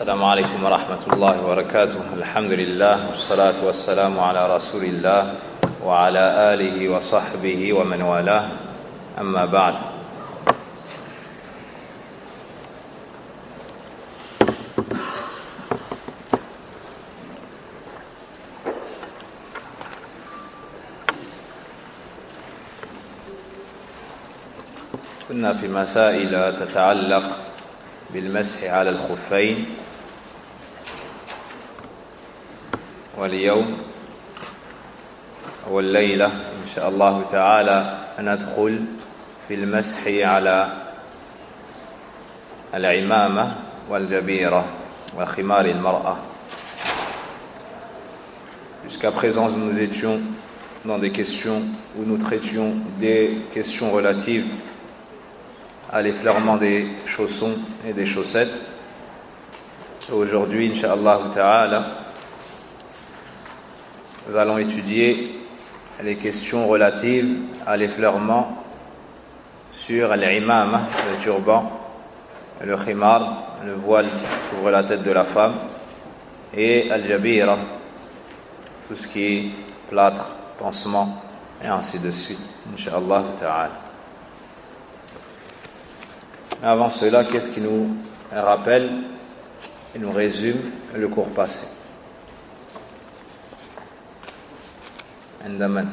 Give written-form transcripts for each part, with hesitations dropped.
السلام عليكم ورحمة الله وبركاته. الحمد لله والصلاة والسلام على رسول الله وعلى آله وصحبه ومن والاه. أما بعد. كنا في مسائل تتعلق بالمسح على الخفين، واليوم والليلة إن شاء الله تعالى ندخل في المسح على العمامة والجبيرة وخمار المرأة. Jusqu'à présent, nous étions dans des questions où nous traitions des questions relatives à l'effleurement des chaussons et des chaussettes. Aujourd'hui, Inch'Allah Ta'ala, nous allons étudier les questions relatives à l'effleurement sur l'imama, le turban, le khimar, le voile qui couvre la tête de la femme, et al-jabira, tout ce qui est plâtre, pansement, et ainsi de suite, Inch'Allah Ta'ala. Avant cela, qu'est-ce qui nous rappelle et nous résume le cours passé? Andaman.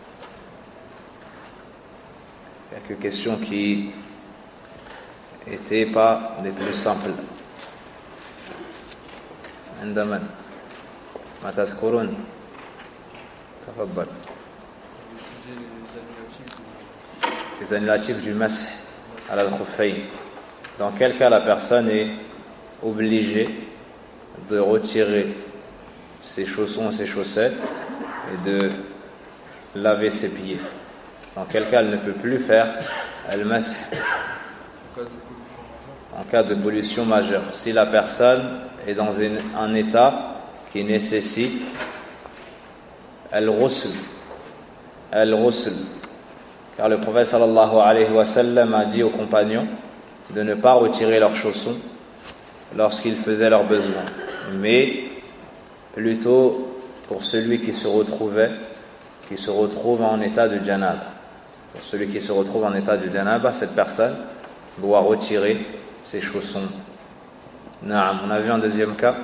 Quelques questions qui n'étaient pas les plus simples. Andaman. Matas Kourun. Tafabbal. Les annulatifs du mas à al-khuffayn. Dans quel cas la personne est obligée de retirer ses chaussons et ses chaussettes et de laver ses pieds? Dans quel cas elle ne peut plus faire al-masih? En cas de pollution majeure. Si la personne est dans un état qui nécessite al-ghusl, car le prophète sallallahu alayhi wa sallam a dit aux compagnons de ne pas retirer leurs chaussons lorsqu'ils faisaient leurs besoins, mais plutôt pour celui qui se retrouve en état de janaba. Pour celui qui se retrouve en état de janaba, cette personne doit retirer ses chaussons. Naam, on a vu un deuxième cas.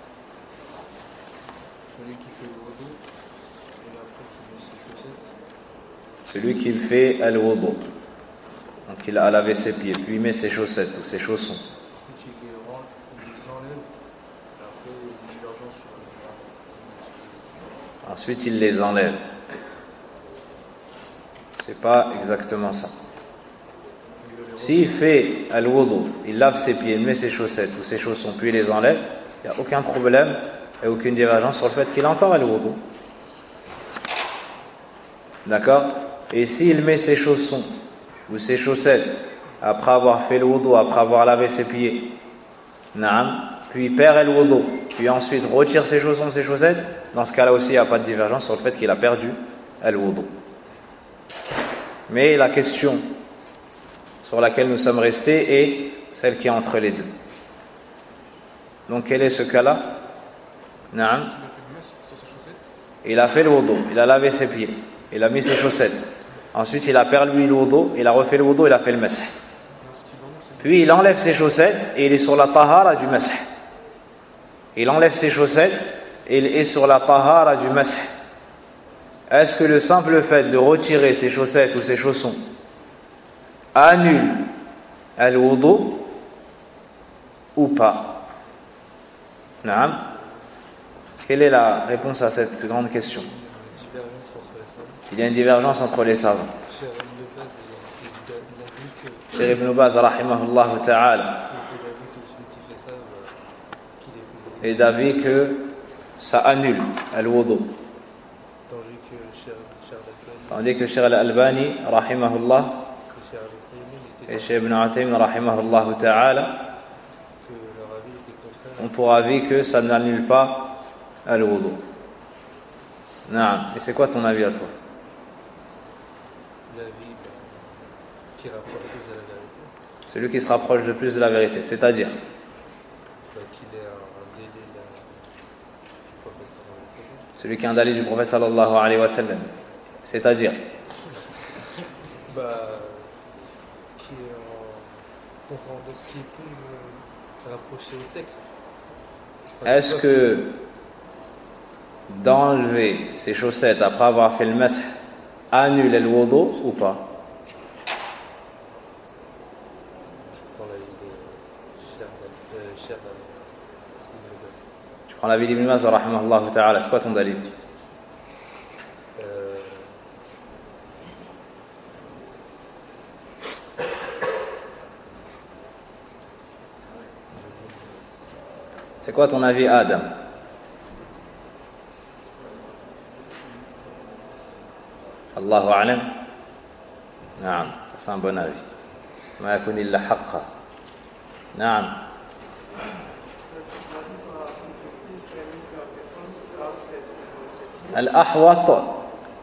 Celui qui fait le wudu et après qui met ses chaussettes. Celui qui fait al-wudu, donc il a lavé ses pieds, puis il met ses chaussettes ou ses chaussons. Ensuite il les enlève et après il y a une divergence sur les. Ensuite il les enlève. C'est pas exactement ça. S'il fait al-wudu, il lave ses pieds, il met ses chaussettes ou ses chaussons, puis il les enlève, il n'y a aucun problème et aucune divergence sur le fait qu'il a encore al-wudu. D'accord? Et s'il met ses chaussons ou ses chaussettes après avoir fait le wudu, après avoir lavé ses pieds, puis il perd le wudu, puis ensuite retire ses chaussons, ses chaussettes, dans ce cas-là aussi il n'y a pas de divergence sur le fait qu'il a perdu le wudu. Mais la question sur laquelle nous sommes restés est celle qui est entre les deux. Donc quel est ce cas-là? Il a fait le wudu, il a lavé ses pieds, il a mis ses chaussettes. Ensuite, il a perdu le wudu, il a refait le wudu, il a fait le masih. Puis, il enlève ses chaussettes et il est sur la tahara du masih. Il enlève ses chaussettes et il est sur la tahara du masih. Est-ce que le simple fait de retirer ses chaussettes ou ses chaussons annule al-wudu ou pas? Naam. Quelle est la réponse à cette grande question? Il y a une divergence entre les savants. Cheikh Ibn Baz, rahimahullah ta'ala, est d'avis que ça annule al-wudu. Tandis que Cheikh al-Albani, rahimahullah, et Cheikh Ibn Uthaymin, rahimahullah ta'ala, ont pour avis que ça n'annule pas al-wudu. Naam. Et c'est quoi ton avis à toi? L'avis qui rapproche plus de la vérité. Celui qui se rapproche le plus de la vérité, c'est-à-dire Qu'il est un Celui qui est un dalil du prophète sallallahu alayhi wa sallam. C'est-à-dire qui est comprendre ce qui est plus rapproché au texte. Est-ce que d'enlever ses chaussettes après avoir fait le masih annule le wudu ou pas? Je prends l'avis de Cheikh. Tu prends l'avis d'Ibn Baz rahimahullah ta'ala, c'est quoi ton dalil? C'est quoi ton avis, Adam? Allahu a'lam. Naam, c'est un bon avis. Ma yakun illa haqqa. Naam. Al-ahwat,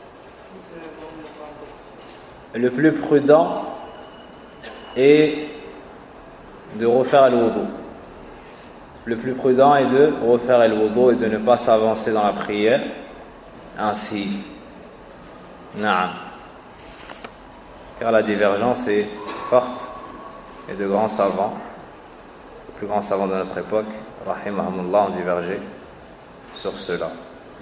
le plus prudent est de refaire le wudu. Le plus prudent est de refaire le wudu et de ne pas s'avancer dans la prière ainsi. Naam. Car la divergence est forte et de grands savants, les plus grands savants de notre époque, rahimahumullah, ont divergé sur cela.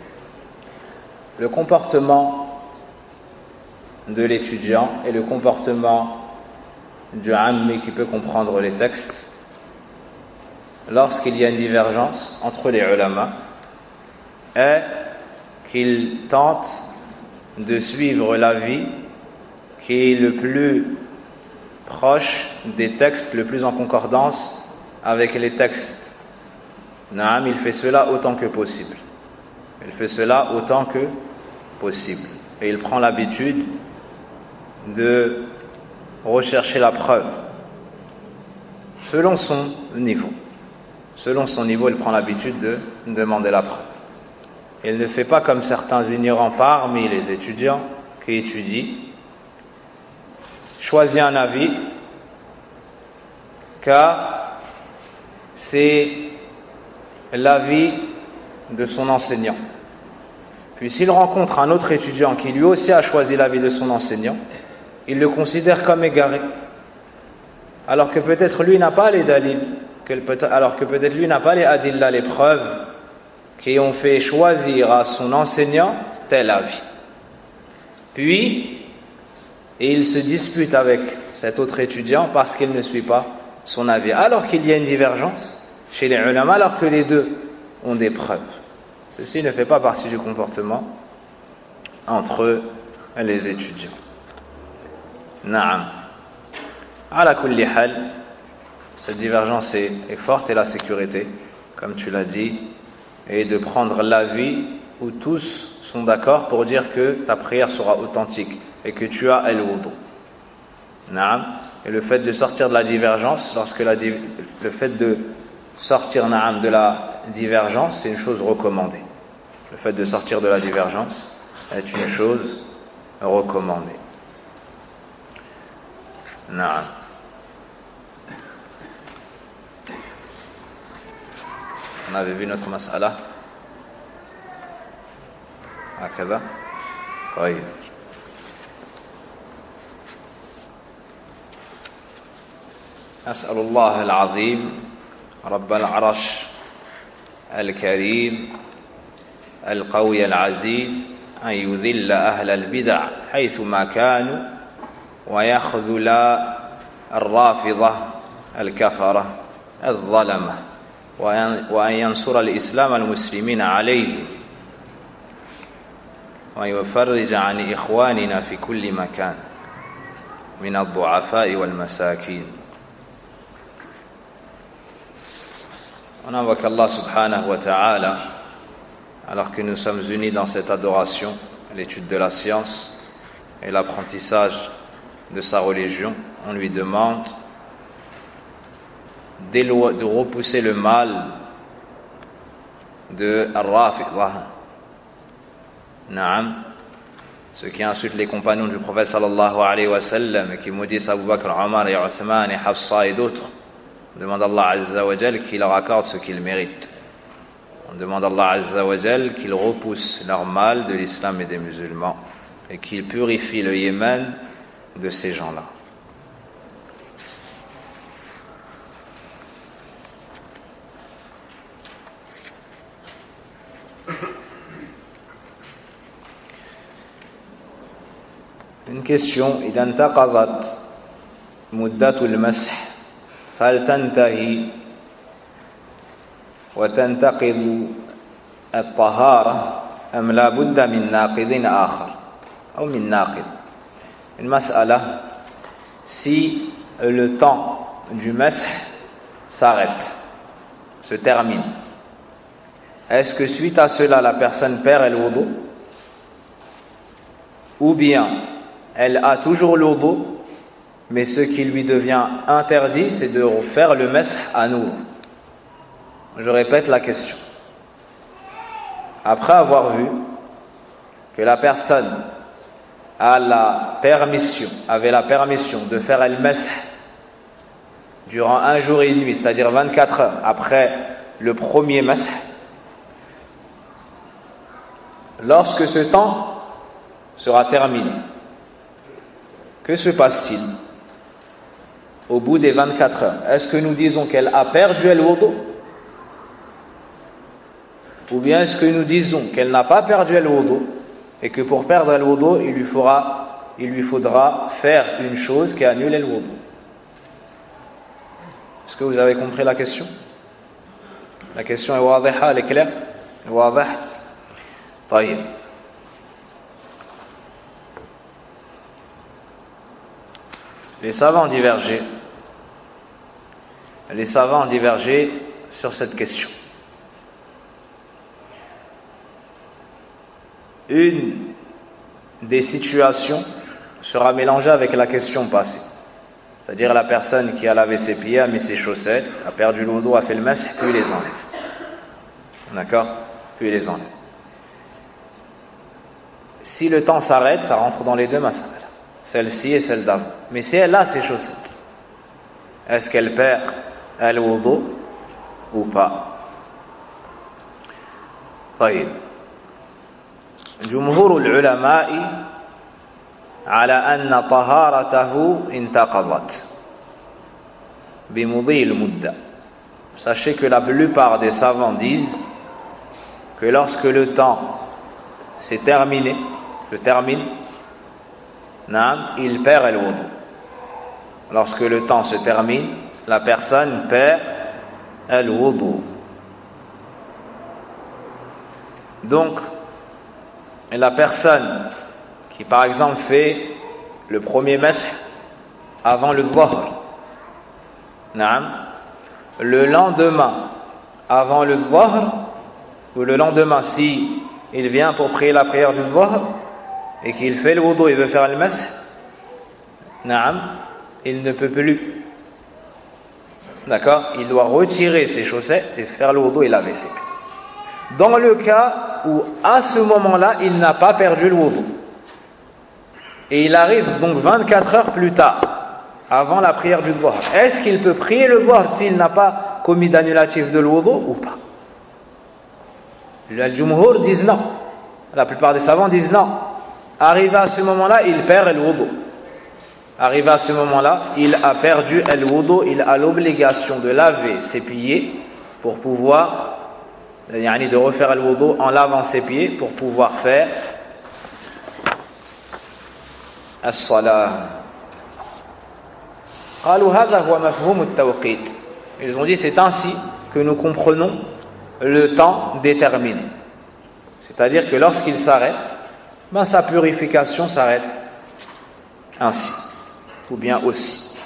Le comportement de l'étudiant et le comportement du ammi qui peut comprendre les textes lorsqu'il y a une divergence entre les ulama est qu'il tente de suivre l'avis qui est le plus proche des textes, le plus en concordance avec les textes. Naam, il fait cela autant que possible. Il fait cela autant que possible. Et il prend l'habitude de rechercher la preuve selon son niveau. Selon son niveau, il prend l'habitude de demander la preuve. Il ne fait pas comme certains ignorants parmi les étudiants qui étudient, choisit un avis car c'est l'avis de son enseignant. Puis s'il rencontre un autre étudiant qui lui aussi a choisi l'avis de son enseignant, il le considère comme égaré, alors que peut-être lui n'a pas les dalil, alors que peut-être lui n'a pas les adilla, les preuves qui ont fait choisir à son enseignant tel avis. Puis il se dispute avec cet autre étudiant parce qu'il ne suit pas son avis, alors qu'il y a une divergence chez les ulama, alors que les deux ont des preuves. Ceci ne fait pas partie du comportement entre les étudiants. Naam. Ala kulli hal, cette divergence est forte et la sécurité, comme tu l'as dit, est de prendre l'avis où tous sont d'accord pour dire que ta prière sera authentique et que tu as al-wudu. Naam. Et le fait de sortir de la divergence, le fait de sortir naam de la divergence, c'est une chose recommandée. Le fait de sortir de la divergence est une chose recommandée. Naam. On avait vu notre mas'ala. هكذا. طيب. أسأل الله العظيم رب العرش الكريم القوي العزيز أن يذل أهل البدع حيثما كانوا ويخذل الرافضة الكفرة الظلمة وأن ينصر الإسلام المسلمين عليه ويفرج عن إخواننا في كل مكان من الضعفاء والمساكين. On invoque Allah subhanahu wa ta'ala alors que nous sommes unis dans cette adoration, l'étude de la science et l'apprentissage de sa religion. On lui demande de repousser le mal de Ar-Rafidah. Naam, ceux qui insultent les compagnons du prophète sallallahu alayhi wa sallam et qui maudissent Abu Bakr, Omar et Uthman et Hafsa et d'autres, demande Allah azza wa jal qu'il leur accorde ce qu'ils méritent. On demande à Allah Azza wa Jal qu'il repousse leur mal de l'islam et des musulmans et qu'il purifie le Yémen de ces gens-là. Une question, إذا انتقضت مدة المسح هل تنتهي وتنتقض الطهارة أم لا بد من ناقض آخر أو من ناقض. Une mas'ala, si le temps du mash s'arrête, se termine, est-ce que suite à cela la personne perd le wudu ou bien elle a toujours le wudu, mais ce qui lui devient interdit, c'est de refaire le mash à nouveau. Je répète la question. Après avoir vu que la personne avait la permission de faire le mash durant un jour et une nuit, c'est-à-dire 24 heures après le premier mash, lorsque ce temps sera terminé, que se passe-t-il au bout des 24 heures? Est-ce que nous disons qu'elle a perdu le wudu ou bien est-ce que nous disons qu'elle n'a pas perdu le wudu et que pour perdre le wudu il lui faudra faire une chose qui annule le wudu? Est-ce que vous avez compris la question? La question est wadiha, elle est claire? Wadih? Taïb. Les savants ont divergé sur cette question. Une des situations sera mélangée avec la question passée. C'est-à-dire la personne qui a lavé ses pieds, a mis ses chaussettes, a perdu le wudu, a fait le mash, puis les enlève. D'accord? Puis les enlève. Si le temps s'arrête, ça rentre dans les deux mas'ala, celle-ci et celle d'avant. Mais si elle a ses chaussettes, est-ce qu'elle perd le wudu ou pas? طيب. جمهور العلماء على أن طهارته انتقضت بمضي المدة. Sachez que la plupart des savants disent que lorsque le temps s'est terminé, il perd le wudu. Lorsque le temps se termine, la personne perd le wudu. Donc, la personne qui par exemple fait le premier mash avant le dhuhr, le lendemain avant le dhuhr, ou le lendemain si il vient pour prier la prière du dhuhr et qu'il fait le wudu et veut faire le mash, il ne peut plus. D'accord? Il doit retirer ses chaussettes et faire le wudu et laver ses pieds. Dans le cas où à ce moment-là il n'a pas perdu le wudu et il arrive donc 24 heures plus tard avant la prière du dhuhr, est-ce qu'il peut prier le dhuhr s'il n'a pas commis d'annulatif de l'wudu ou pas? Les jumhur disent non, la plupart des savants disent non. Arrivé à ce moment-là, il perd le wudu. Arrivé à ce moment-là, il a perdu le wudu, il a l'obligation de laver ses pieds pour pouvoir, de refaire le wudu en lavant ses pieds pour pouvoir faire as-salah. Ils ont dit c'est ainsi que nous comprenons le temps déterminé. C'est-à-dire que lorsqu'il s'arrête, sa purification s'arrête ainsi, ou bien aussi.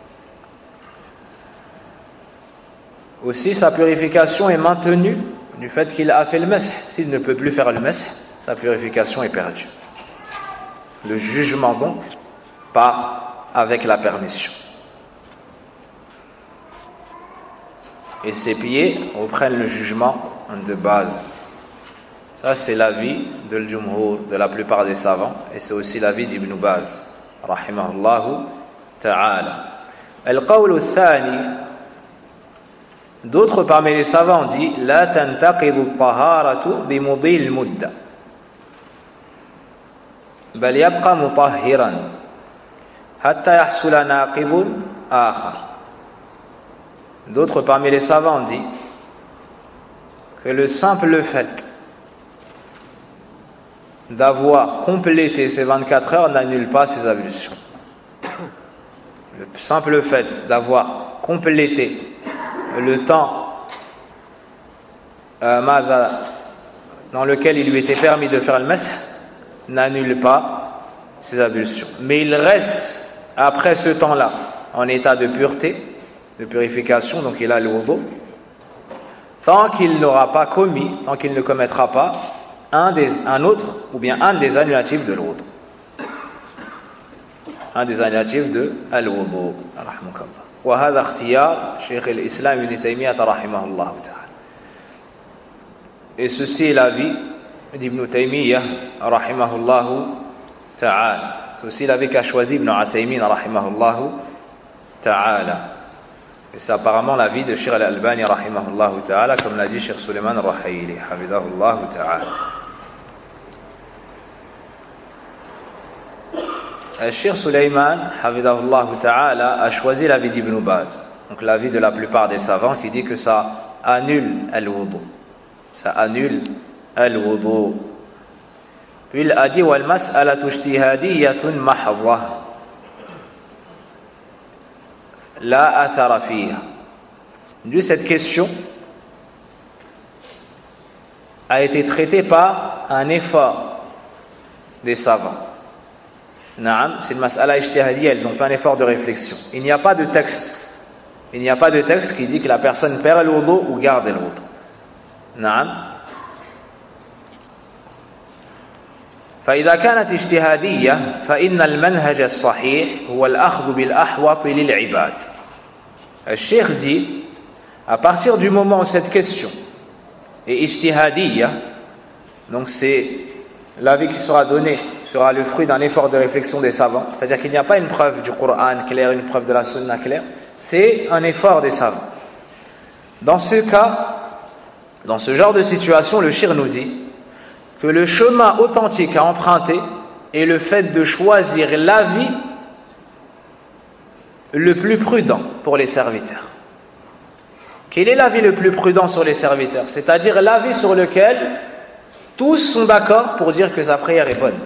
Aussi, sa purification est maintenue du fait qu'il a fait le masih. S'il ne peut plus faire le masih, sa purification est perdue. Le jugement donc part avec la permission. Et ses pieds reprennent le jugement de base. Ça c'est l'avis de l'jumhur, de la plupart des savants, et c'est aussi l'avis d'Ibn Baz, rahimahullahu ta'ala. Al-qawl al-thani, D'autres parmi les savants ont dit la tantaqidu at-taharatu bimudi al-mudda bal yabqa mutahhiran hatta yahsula naqibun akhar. D'autres parmi les savants ont dit que le simple fait d'avoir complété ces 24 heures n'annule pas ses ablutions. Le simple fait d'avoir complété le temps dans lequel il lui était permis de faire le mess n'annule pas ses ablutions. Mais il reste, après ce temps-là, en état de pureté, de purification, donc il a le wudu, tant qu'il n'aura pas commis, tant qu'il ne commettra pas un autre, ou bien un des annulatifs de l'autre. Un des annulatifs de al-wudu. وهذا اختيار شيخ الإسلام ابن تيمية رحمه الله تعالى. Et ceci est l'avis d'Ibn Taymiyyah rahimahullah ta'ala. C'est aussi l'avis qu'a choisi Ibn Uthaymin rahimahullah ta'ala. Et c'est apparemment l'avis de Cheikh al-Albani rahimahullah ta'ala, comme l'a dit Cheikh Suleiman al-Rahayli hafidahullah ta'ala. Cheikh Suleiman hafidahullah ta'ala a choisi l'avis d'Ibn Baz, donc l'avis de la plupart des savants, qui dit que ça annule al-wudu. Ça annule al-wudu. Puis il a dit wal mas'alatu ijtihadiyyatun mahdha la athara fiha. Cette question a été traitée par un effort des savants. Naam, c'est une mas'ala ijtihadiyya, elles ont fait un effort de réflexion. Il n'y a pas de texte. Il n'y a pas de texte qui dit que la personne perd le wudu ou garde le wudu. نعم فإذا كانت اجتهادية فإن المنهج الصحيح هو الأخذ بالأحوط للعباد. Le cheikh dit, à partir du moment où cette question est ijtihadiyya, donc c'est l'avis qui sera donné sera le fruit d'un effort de réflexion des savants, c'est-à-dire qu'il n'y a pas une preuve du Coran claire, une preuve de la Sunna claire, c'est un effort des savants. Dans ce cas, dans ce genre de situation, le cheikh nous dit que le chemin authentique à emprunter est le fait de choisir l'avis le plus prudent pour les serviteurs. Quel est l'avis le plus prudent sur les serviteurs? C'est-à-dire l'avis sur lequel tous sont d'accord pour dire que sa prière est bonne.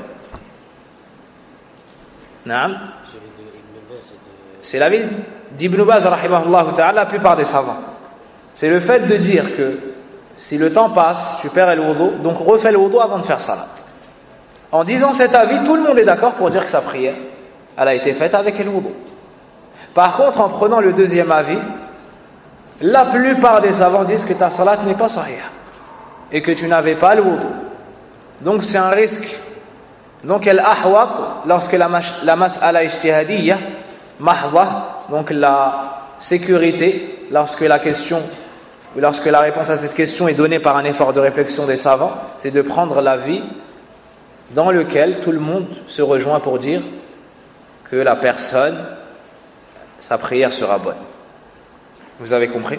Naam. C'est l'avis d'Ibn Baz rahimahullah ta'ala, la plupart des savants. C'est le fait de dire que si le temps passe, tu perds le wudu, donc refais le wudu avant de faire salat. En disant cet avis, tout le monde est d'accord pour dire que sa prière, elle a été faite avec le wudu. Par contre, en prenant le deuxième avis, la plupart des savants disent que ta salat n'est pas sahih et que tu n'avais pas le wudu. Donc c'est un risque. Donc al-ahwat, lorsque la mas'ala ijtihadiyya mahdha, donc la sécurité, lorsque la réponse à cette question est donnée par un effort de réflexion des savants, c'est de prendre l'avis dans lequel tout le monde se rejoint pour dire que la personne, sa prière sera bonne. Vous avez compris?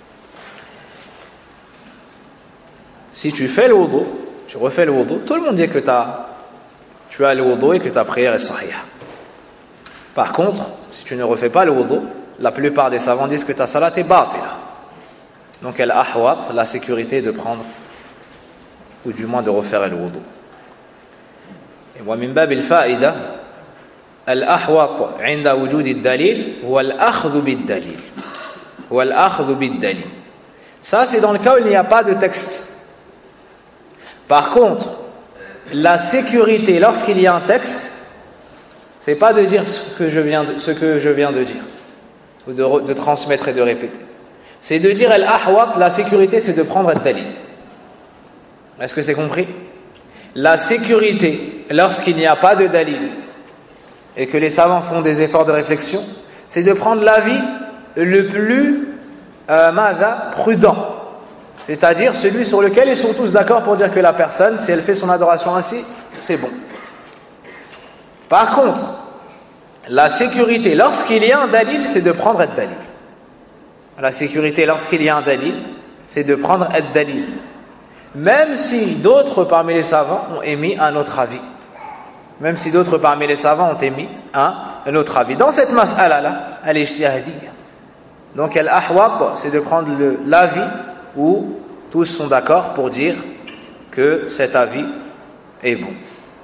Si tu fais le wudu, tu refais le wudu, tout le monde dit que tu as le wudu et que ta prière est sahih. Par contre, si tu ne refais pas le wudu, la plupart des savants disent que ta salat est batila. Donc al-ahwat, la sécurité de prendre, ou du moins de refaire le wudu. Et wa min bab al-fa'ida, al-ahwat 'inda wujud ad-dalil huwa al-akhdhu bid-dalil. Huwa al-akhdhu bid-dalil. Ça c'est dans le cas où il n'y a pas de texte. Par contre, la sécurité lorsqu'il y a un texte, c'est pas de dire ce que je viens de dire, ou de transmettre et de répéter. C'est de dire al-ahwat, la sécurité c'est de prendre ad-dalil. Est-ce que c'est compris? La sécurité, lorsqu'il n'y a pas de dalil, et que les savants font des efforts de réflexion, c'est de prendre l'avis le plus prudent. C'est-à-dire celui sur lequel ils sont tous d'accord pour dire que la personne, si elle fait son adoration ainsi, c'est bon. Par contre, la sécurité, lorsqu'il y a un dalil, c'est de prendre ad-dalil. la sécurité lorsqu'il y a un dalil, c'est de prendre ad-dalil. Même si d'autres parmi les savants ont émis un autre avis. Même si d'autres parmi les savants ont émis un autre avis. Dans cette mas'ala-là, al-ijtihadiyya. Donc, al-ahwat, c'est de prendre l'avis où tous sont d'accord pour dire que cet avis est bon.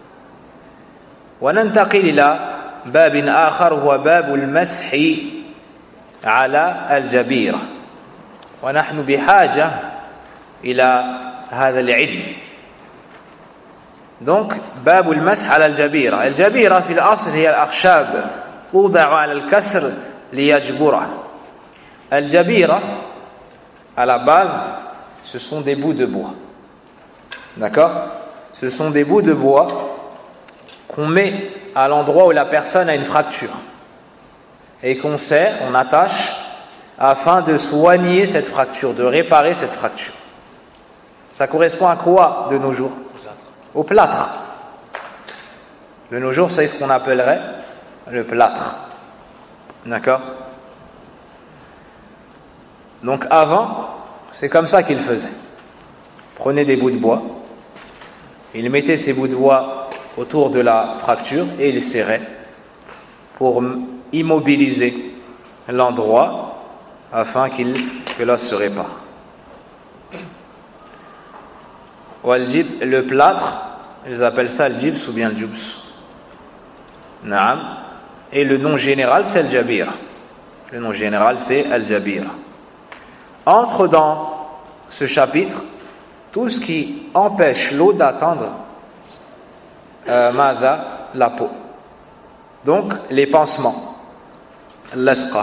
وننتقل إلى باب آخر هو باب المسح على الجبيرة ونحن بحاجة إلى هذا العلم. Donc باب المسح على الجبيرة. الجبيرة في الأصل هي الأخشاب توضع على الكسر ليجبره. الجبيرة à la base ce sont des bouts de bois. D'accord? Ce sont des bouts de bois qu'on met à l'endroit où la personne a une fracture et qu'on serre, on attache afin de soigner cette fracture, de réparer cette fracture. Ça correspond à quoi de nos jours? Au plâtre. De nos jours, c'est ce qu'on appellerait le plâtre. D'accord? Donc avant, c'est comme ça qu'ils faisaient. Ils prenaient des bouts de bois, ils mettaient ces bouts de bois autour de la fracture et ils serraient pour immobiliser l'endroit afin que l'os se répare. Le plâtre, ils appellent ça le jibs ou bien le jubs. Naam. Et le nom général, c'est le jabira. Le nom général, c'est al-jabira. Entre dans ce chapitre tout ce qui empêche l'eau d'atteindre la peau. Donc, les pansements, l'asqa,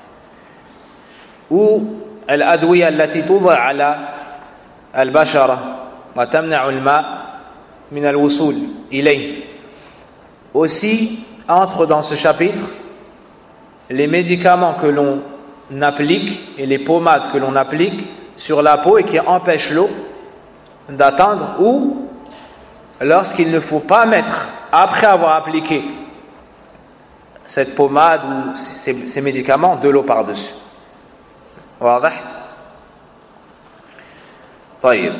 ou al-adwiya allati tuḍa ala al-bashara wa tamna'u al-ma' min al-wusul ilayh. Aussi, entre dans ce chapitre les médicaments que l'on applique et les pommades que l'on applique sur la peau et qui empêchent l'eau d'atteindre, ou lorsqu'il ne faut pas mettre, après avoir appliqué cette pommade ou ces médicaments, de l'eau par-dessus. واضح؟ طيب.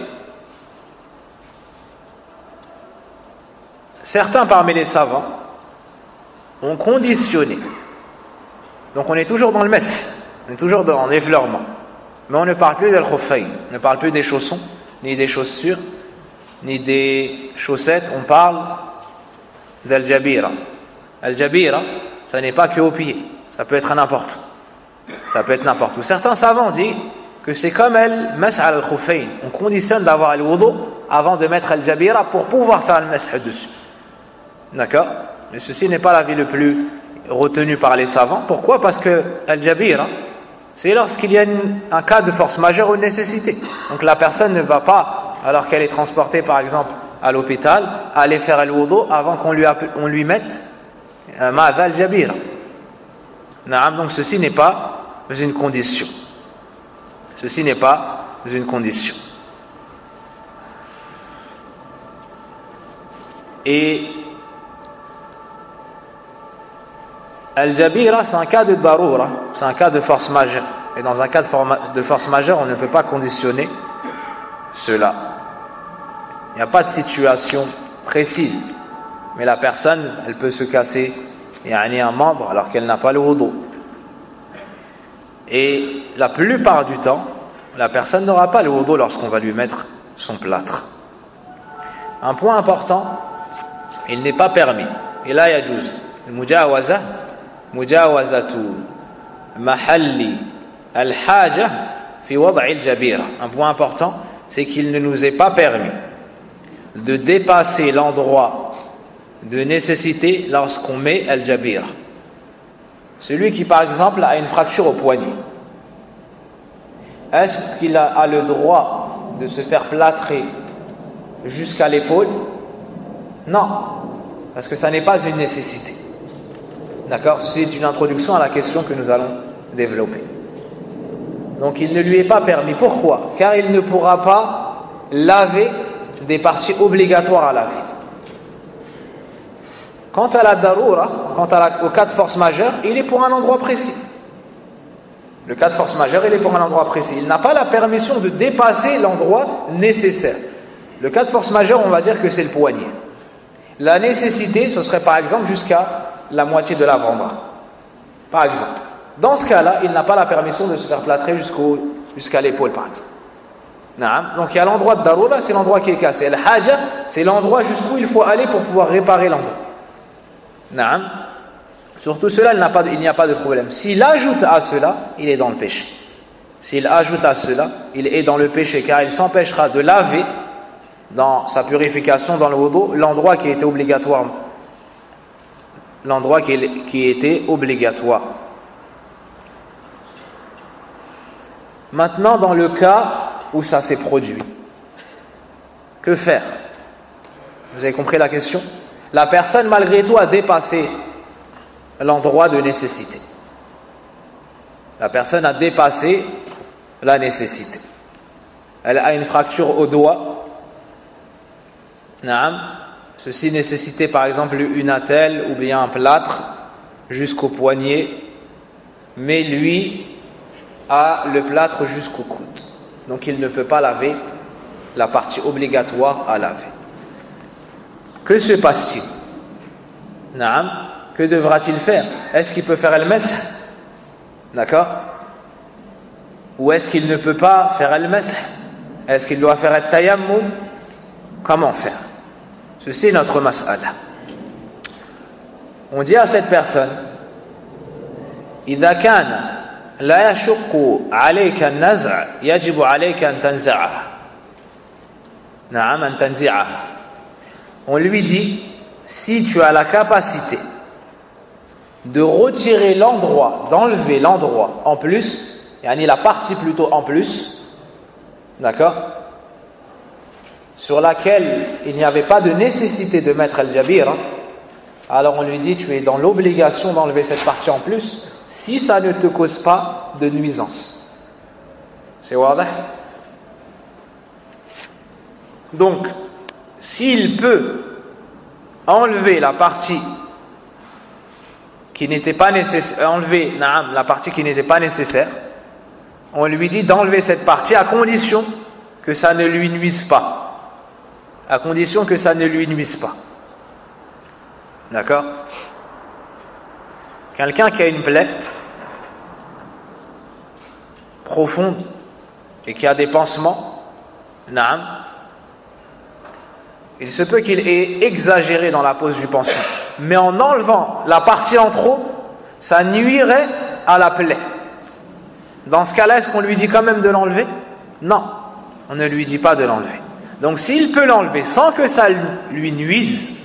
Certains parmi les savants ont conditionné. Donc on est toujours dans le mess, on est toujours dans l'effleurement. Mais on ne parle plus del khuffayn, on ne parle plus des chaussons, ni des chaussures, ni des chaussettes, on parle del jabira. Al jabira, ça n'est pas que au pied, ça peut être à n'importe où. Ça peut être n'importe où. Certains savants disent que c'est comme el mas'a al khuffayn. On conditionne d'avoir al wudu avant de mettre al jabira pour pouvoir faire le mas'a dessus. D'accord? Mais ceci n'est pas l'avis le plus retenu par les savants. Pourquoi? Parce que al jabira, c'est lorsqu'il y a un cas de force majeure ou une nécessité. Donc la personne ne va pas, alors qu'elle est transportée par exemple à l'hôpital, aller faire al wudu avant qu'on lui mette ma'adha al jabira. Donc ceci n'est pas une condition. Ceci n'est pas une condition. Et al-jabira, c'est un cas de daroura, c'est un cas de force majeure. Et dans un cas de force majeure, on ne peut pas conditionner cela. Il n'y a pas de situation précise. Mais la personne, elle peut se casser un membre alors qu'elle n'a pas le wudu. Et la plupart du temps, la personne n'aura pas le wudu lorsqu'on va lui mettre son plâtre. Un point important, il n'est pas permis. Et là, yajuz. Mujawaza, mujawazatu mahalli al-haja fi wad'i al-jabira. Un point important, c'est qu'il ne nous est pas permis de dépasser l'endroit de nécessité lorsqu'on met al-jabira. Celui qui, par exemple, a une fracture au poignet, est-ce qu'il a le droit de se faire plâtrer jusqu'à l'épaule? Non, parce que ça n'est pas une nécessité. D'accord? C'est une introduction à la question que nous allons développer. Donc il ne lui est pas permis. Pourquoi? Car il ne pourra pas laver des parties obligatoires à laver. Quant à la daroura, au cas de force majeure, il est pour un endroit précis. Le cas de force majeure, il est pour un endroit précis. Il n'a pas la permission de dépasser l'endroit nécessaire. Le cas de force majeure, on va dire que c'est le poignet. La nécessité, ce serait par exemple jusqu'à la moitié de l'avant-bras. Par exemple. Dans ce cas-là, il n'a pas la permission de se faire plâtrer jusqu'à l'épaule, par exemple. Donc il y a l'endroit de Daroura, c'est l'endroit qui est cassé. Le Haja, c'est l'endroit jusqu'où il faut aller pour pouvoir réparer l'endroit. Surtout cela, il n'y a pas de problème. S'il ajoute à cela, il est dans le péché. S'il ajoute à cela, il est dans le péché, car il s'empêchera de laver dans sa purification dans le wudu l'endroit qui était obligatoire. L'endroit qui était obligatoire. Maintenant, dans le cas où ça s'est produit, que faire? Vous avez compris la question? La personne, malgré tout, a dépassé l'endroit de nécessité. La personne a dépassé la nécessité. Elle a une fracture au doigt. Ceci nécessitait par exemple une attelle ou bien un plâtre jusqu'au poignet, mais lui a le plâtre jusqu'au coude. Donc il ne peut pas laver la partie obligatoire à laver. Que se passe-t-il? Que devra-t-il faire? Est-ce qu'il peut faire al-masah? D'accord? Ou est-ce qu'il ne peut pas faire al-masah? Est-ce qu'il doit faire al-tayammum? Comment faire? Ceci est notre mas'ala. On dit à cette personne: إذا كان لا يشق عليك النزع يجب عليك أن تنزعها. أن تنزعها. On lui dit, si tu as la capacité de retirer l'endroit, d'enlever l'endroit en plus, yani la partie plutôt en plus, d'accord, sur laquelle il n'y avait pas de nécessité de mettre al-jabira, alors on lui dit, tu es dans l'obligation d'enlever cette partie en plus, si ça ne te cause pas de nuisance. C'est wadah? Donc, s'il peut enlever la partie qui n'était pas nécessaire, la partie qui n'était pas nécessaire, on lui dit d'enlever cette partie à condition que ça ne lui nuise pas. À condition que ça ne lui nuise pas. D'accord? Quelqu'un qui a une plaie profonde et qui a des pansements, il se peut qu'il ait exagéré dans la pose du pansement, mais en enlevant la partie en trop, ça nuirait à la plaie. Dans ce cas-là, est-ce qu'on lui dit quand même de l'enlever? Non, on ne lui dit pas de l'enlever. Donc s'il peut l'enlever sans que ça lui nuise,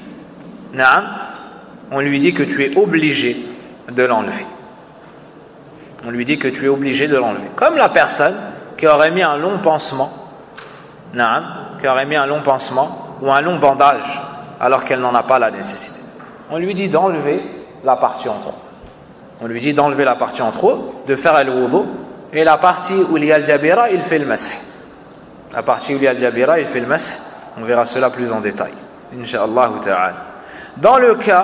on lui dit que tu es obligé de l'enlever. On lui dit que tu es obligé de l'enlever. Comme la personne qui aurait mis un long pansement, ou un long bandage alors qu'elle n'en a pas la nécessité. On lui dit d'enlever la partie en trop. On lui dit d'enlever la partie en trop, de faire al-wudu, et la partie où il y a al-jabira, il fait le masah. La partie où il y a al-jabira, il fait le masah. On verra cela plus en détail, incha'Allah ta'ala. Dans le cas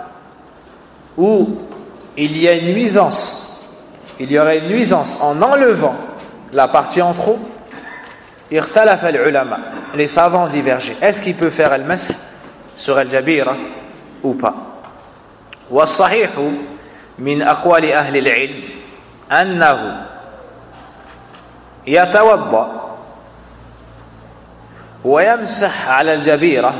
où il y a une nuisance, il y aurait une nuisance en enlevant la partie en trop, اختلف العلماء, les savants divergent. Est-ce qu'il peut faire al-masah sur al-jabira ou pas? والصحيح من أقوال أهل العلم أنه يتوضأ ويمسح على الجبيرة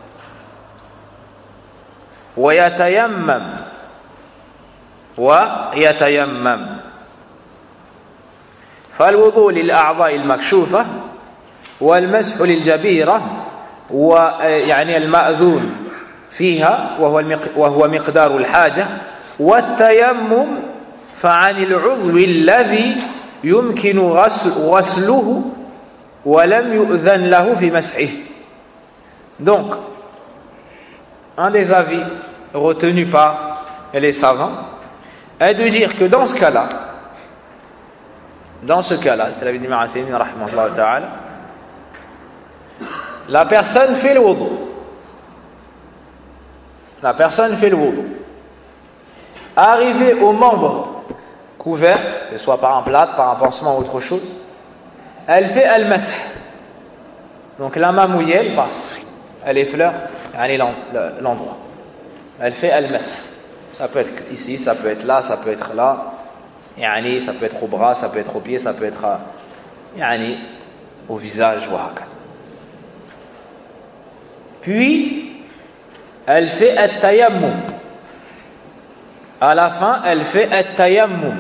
ويتيمم فالوضوء للأعضاء المكشوفة والمسح للجبيرة ويعني المأذون فيها وهو مقدار الحاجة والتيمم فعن العضو الذي يمكن غسله ولم يؤذن له في مسحه. Donc, un des avis retenus par les savants est de dire que dans ce cas-là, c'est l'avis d'Imam Uthaymin rahimahullah ta'ala, la personne fait le wudu. Arrivé au membre couvert, que ce soit par un plâtre, par un pansement ou autre chose, elle fait al-masah. Donc la main mouillée, elle passe, elle effleure l'endroit. Elle fait al-masah. Ça peut être ici, ça peut être là, ça peut être là, ça peut être au bras, ça peut être au pied, ça peut être au visage, puis elle fait at-tayammum. À la fin, elle fait at-tayammum.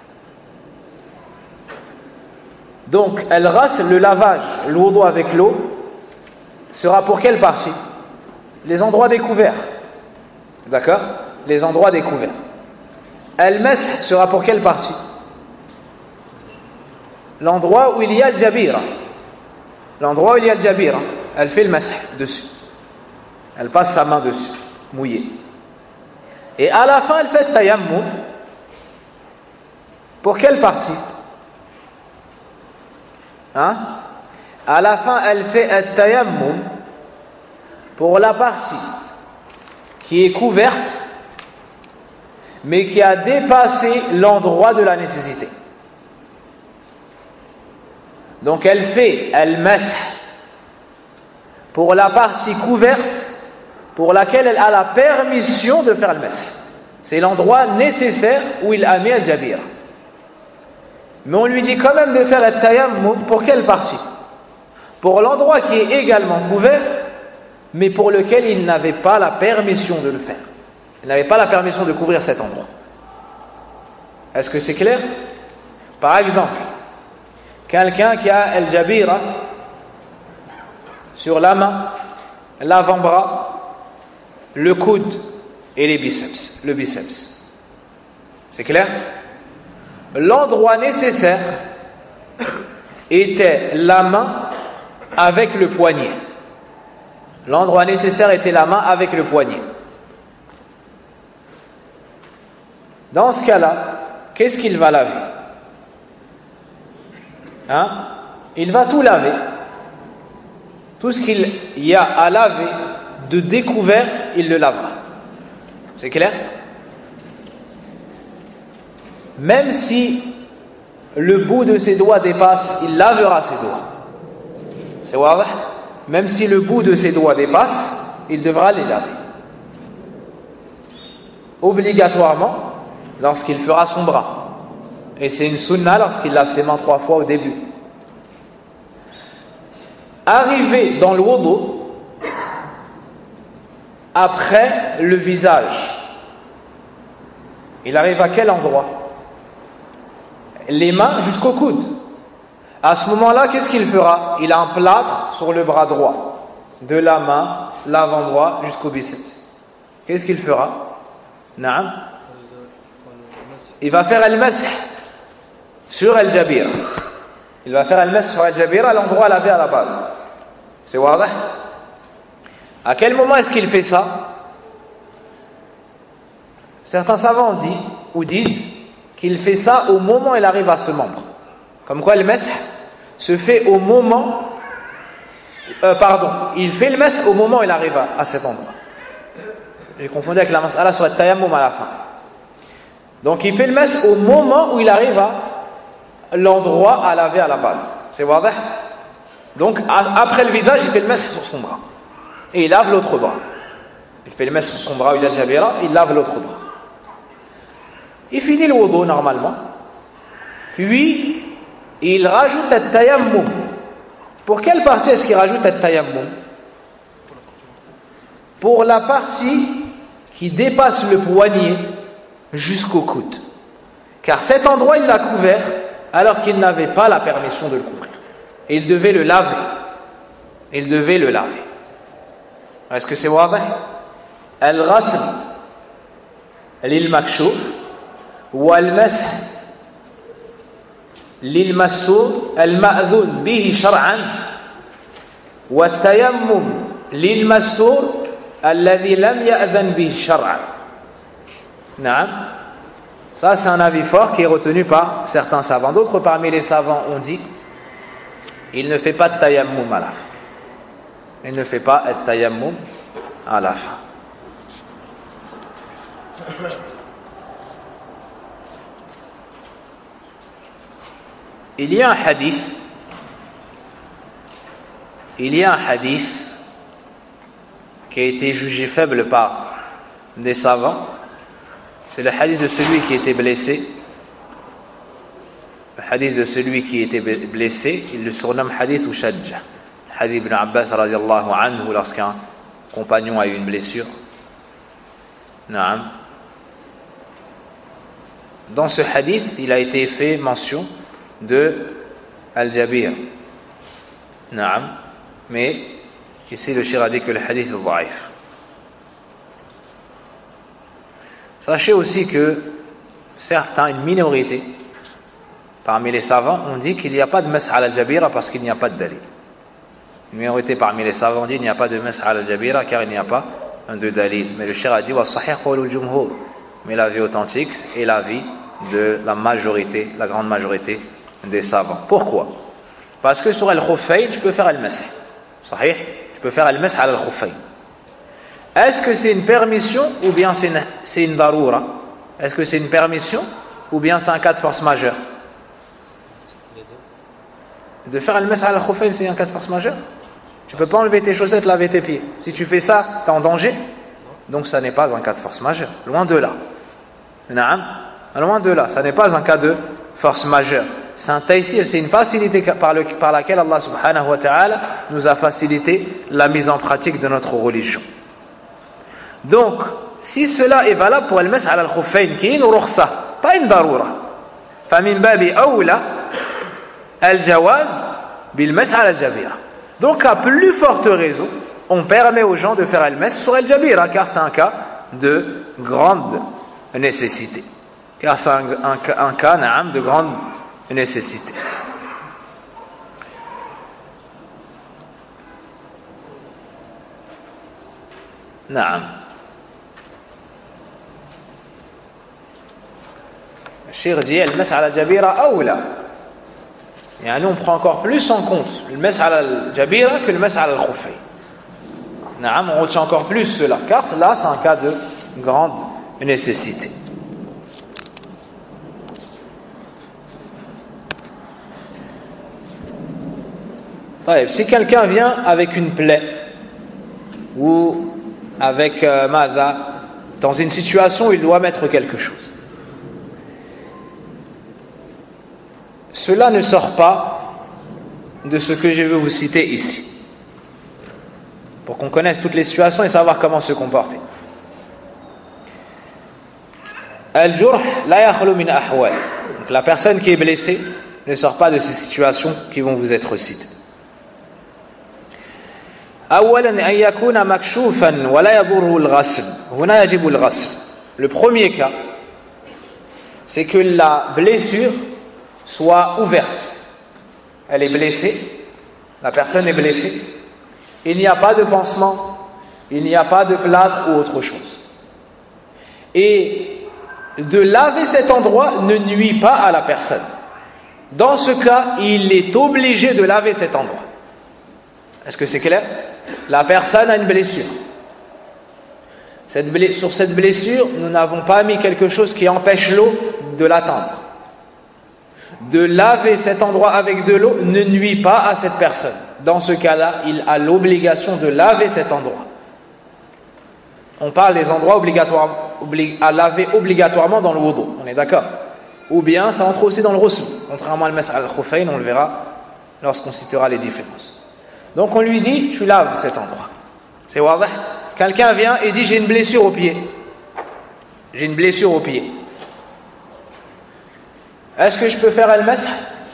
Donc, elle rasse le lavage, l'eau avec l'eau, sera pour quelle partie? Les endroits découverts. D'accord? Les endroits découverts. Al-mas sera pour quelle partie? L'endroit où il y a le jabira. L'endroit où il y a le jabira. Elle fait le masah dessus. Elle passe sa main dessus, mouillée. Et à la fin, elle fait le tayammum. Pour quelle partie? À la fin, elle fait le tayammum pour la partie qui est couverte, mais qui a dépassé l'endroit de la nécessité. Donc elle fait al-masah pour la partie couverte pour laquelle elle a la permission de faire le masah. C'est l'endroit nécessaire où il a mis al-jabir. Mais on lui dit quand même de faire le tayammum pour quelle partie? Pour l'endroit qui est également couvert, mais pour lequel il n'avait pas la permission de le faire. Il n'avait pas la permission de couvrir cet endroit. Est-ce que c'est clair? Par exemple, quelqu'un qui a al-jabira sur la main, l'avant-bras, le coude et les biceps, le biceps. C'est clair? L'endroit nécessaire était la main avec le poignet. L'endroit nécessaire était la main avec le poignet. Dans ce cas-là, qu'est-ce qu'il va laver? Il va tout laver. Tout ce qu'il y a à laver de découvert, il le lavera. C'est clair? Même si le bout de ses doigts dépasse, il lavera ses doigts. C'est vrai? Même si le bout de ses doigts dépasse, il devra les laver. Obligatoirement, lorsqu'il fera son bras. Et c'est une sunna lorsqu'il lave ses mains 3 fois au début. Arrivé dans le wudu, après le visage, il arrive à quel endroit? Les mains jusqu'au coude. À ce moment-là, qu'est-ce qu'il fera? Il a un plâtre sur le bras droit, de la main, l'avant-bras jusqu'au biceps. Qu'est-ce qu'il fera? Naam. Il va faire al-masah sur al-jabir. Il va faire al-masah sur al-jabir à l'endroit lavé à la base. C'est wadah? À quel moment est-ce qu'il fait ça? Certains savants disent qu'il fait ça au moment où il arrive à ce membre. Comme quoi le masah se fait au moment... il fait le masah au moment où il arrive à cet endroit. J'ai confondu avec la mas'ala sur le tayammum à la fin. Donc il fait le masah au moment où il arrive à l'endroit à laver à la base. C'est wadah? Donc après le visage, il fait le masah sur son bras. Et il lave l'autre bras. Il fait le masah sur son bras où il a le jabira, il lave l'autre bras. Il finit le wudu normalement. Puis, il rajoute le tayammum. Pour quelle partie est-ce qu'il rajoute le tayammum? Pour la partie qui dépasse le poignet jusqu'au coude. Car cet endroit, il l'a couvert alors qu'il n'avait pas la permission de le couvrir. Et il devait le laver. Il devait le laver. Est-ce que c'est wadah? Al-ghasl lil-makshuf wal-masah lil-massur al-ma'dhun bihi shar'an wat-tayammum lil-massur alladhi lam ya'dhan bihi shar'an. Naam. Ça, c'est un avis fort qui est retenu par certains savants. D'autres parmi les savants ont dit il ne fait pas de tayammum à la fin. Il ne fait pas de tayammum à la fin. il y a un hadith qui a été jugé faible par des savants. C'est le hadith de celui qui était blessé. Le hadith de celui qui était blessé, il le surnomme hadith ou shajja. Hadith ibn Abbas radiallahu anhu, lorsqu'un compagnon a eu une blessure. Naam. Dans ce hadith, il a été fait mention de Al-Jabir. Naam. Mais ici, le shir a dit que le hadith est dhaif. Sachez aussi que certains, une minorité, parmi les savants, ont dit qu'il n'y a pas de mas'h al-jabira parce qu'il n'y a pas de dalil. Une minorité parmi les savants dit qu'il n'y a pas de mas'h al-jabira car il n'y a pas de dalil. Mais le shir a dit wa sahih qawlu al-jumhur. Mais l'avis authentique est l'avis de la majorité, la grande majorité des savants. Pourquoi? Parce que sur al-khuffayn, tu peux faire al-mas'h. Sahih? Tu peux faire al-mas'h al-khuffayn. Est-ce que c'est une permission ou bien c'est une daroura? Est-ce que c'est une permission ou bien c'est un cas de force majeure? De faire al-mas'h al-khuffayn, c'est un cas de force majeure? Tu ne peux pas enlever tes chaussettes, laver tes pieds. Si tu fais ça, tu es en danger. Donc ça n'est pas un cas de force majeure. Loin de là. Naam. Loin de là. Ça n'est pas un cas de force majeure. C'est un taysir, c'est une facilité par laquelle Allah subhanahu wa ta'ala nous a facilité la mise en pratique de notre religion. Donc, si cela est valable pour al-mas'h al-khuffayn, qui est une rukhsa, pas une daroura, famin babi awla al-jawaz bil-mas'h al-jabira. Donc, à plus forte raison, on permet aux gens de faire al-mas'h sur al-jabira, car c'est un cas de grande nécessité. Car c'est un cas de grande nécessité. Naam. Le cheikh dit al-mas'h al-jabira awla. Et nous on prend encore plus en compte le mas'h al-jabira que le mas'h al-khuffayn. Naam, on retient encore plus cela, car là c'est un cas de grande nécessité. Si quelqu'un vient avec une plaie ou avec dans une situation où il doit mettre quelque chose, cela ne sort pas de ce que je vais vous citer ici, pour qu'on connaisse toutes les situations et savoir comment se comporter. Al-jurh la yakhlu min ahwal. Donc la personne qui est blessée ne sort pas de ces situations qui vont vous être citées. أولاً أن يكون مكشوفاً ولا يضره الغسل. هنا يجب الغسل. Le premier cas, c'est que la blessure soit ouverte. Elle est blessée, la personne est blessée, il n'y a pas de pansement, il n'y a pas de plâtre ou autre chose. Et de laver cet endroit ne nuit pas à la personne. Dans ce cas, il est obligé de laver cet endroit. Est-ce que c'est clair? La personne a une blessure. Sur cette blessure, nous n'avons pas mis quelque chose qui empêche l'eau de l'atteindre. De laver cet endroit avec de l'eau ne nuit pas à cette personne. Dans ce cas-là, il a l'obligation de laver cet endroit. On parle des endroits à laver obligatoirement dans le wudu. On est d'accord? Ou bien ça entre aussi dans le ghusl. Contrairement al-mas'h al-khuffayn, on le verra lorsqu'on citera les différences. Donc on lui dit, tu laves cet endroit. C'est wadah. Quelqu'un vient et dit, j'ai une blessure au pied. J'ai une blessure au pied. Est-ce que je peux faire al-mas'h?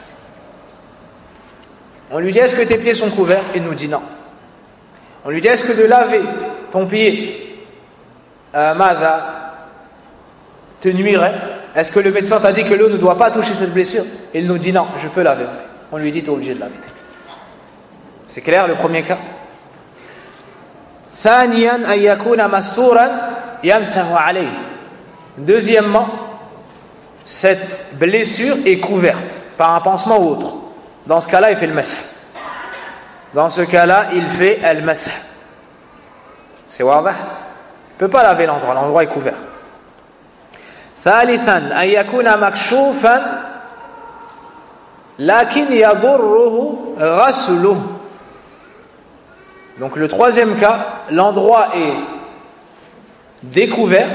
On lui dit, est-ce que tes pieds sont couverts? Il nous dit non. On lui dit, est-ce que de laver ton pied te nuirait? Est-ce que le médecin t'a dit que l'eau ne doit pas toucher cette blessure? Il nous dit non, je peux laver. On lui dit, tu es obligé de laver. C'est clair le premier cas? Deuxièmement, cette blessure est couverte par un pansement ou autre. Dans ce cas-là, il fait le mas'h. Dans ce cas-là, il fait le mas'h. C'est wadah? Il ne peut pas laver l'endroit est couvert. ثالثا أن يكون مكشوفا lakin yadurruhu ghasluh. Donc le troisième cas, l'endroit est découvert,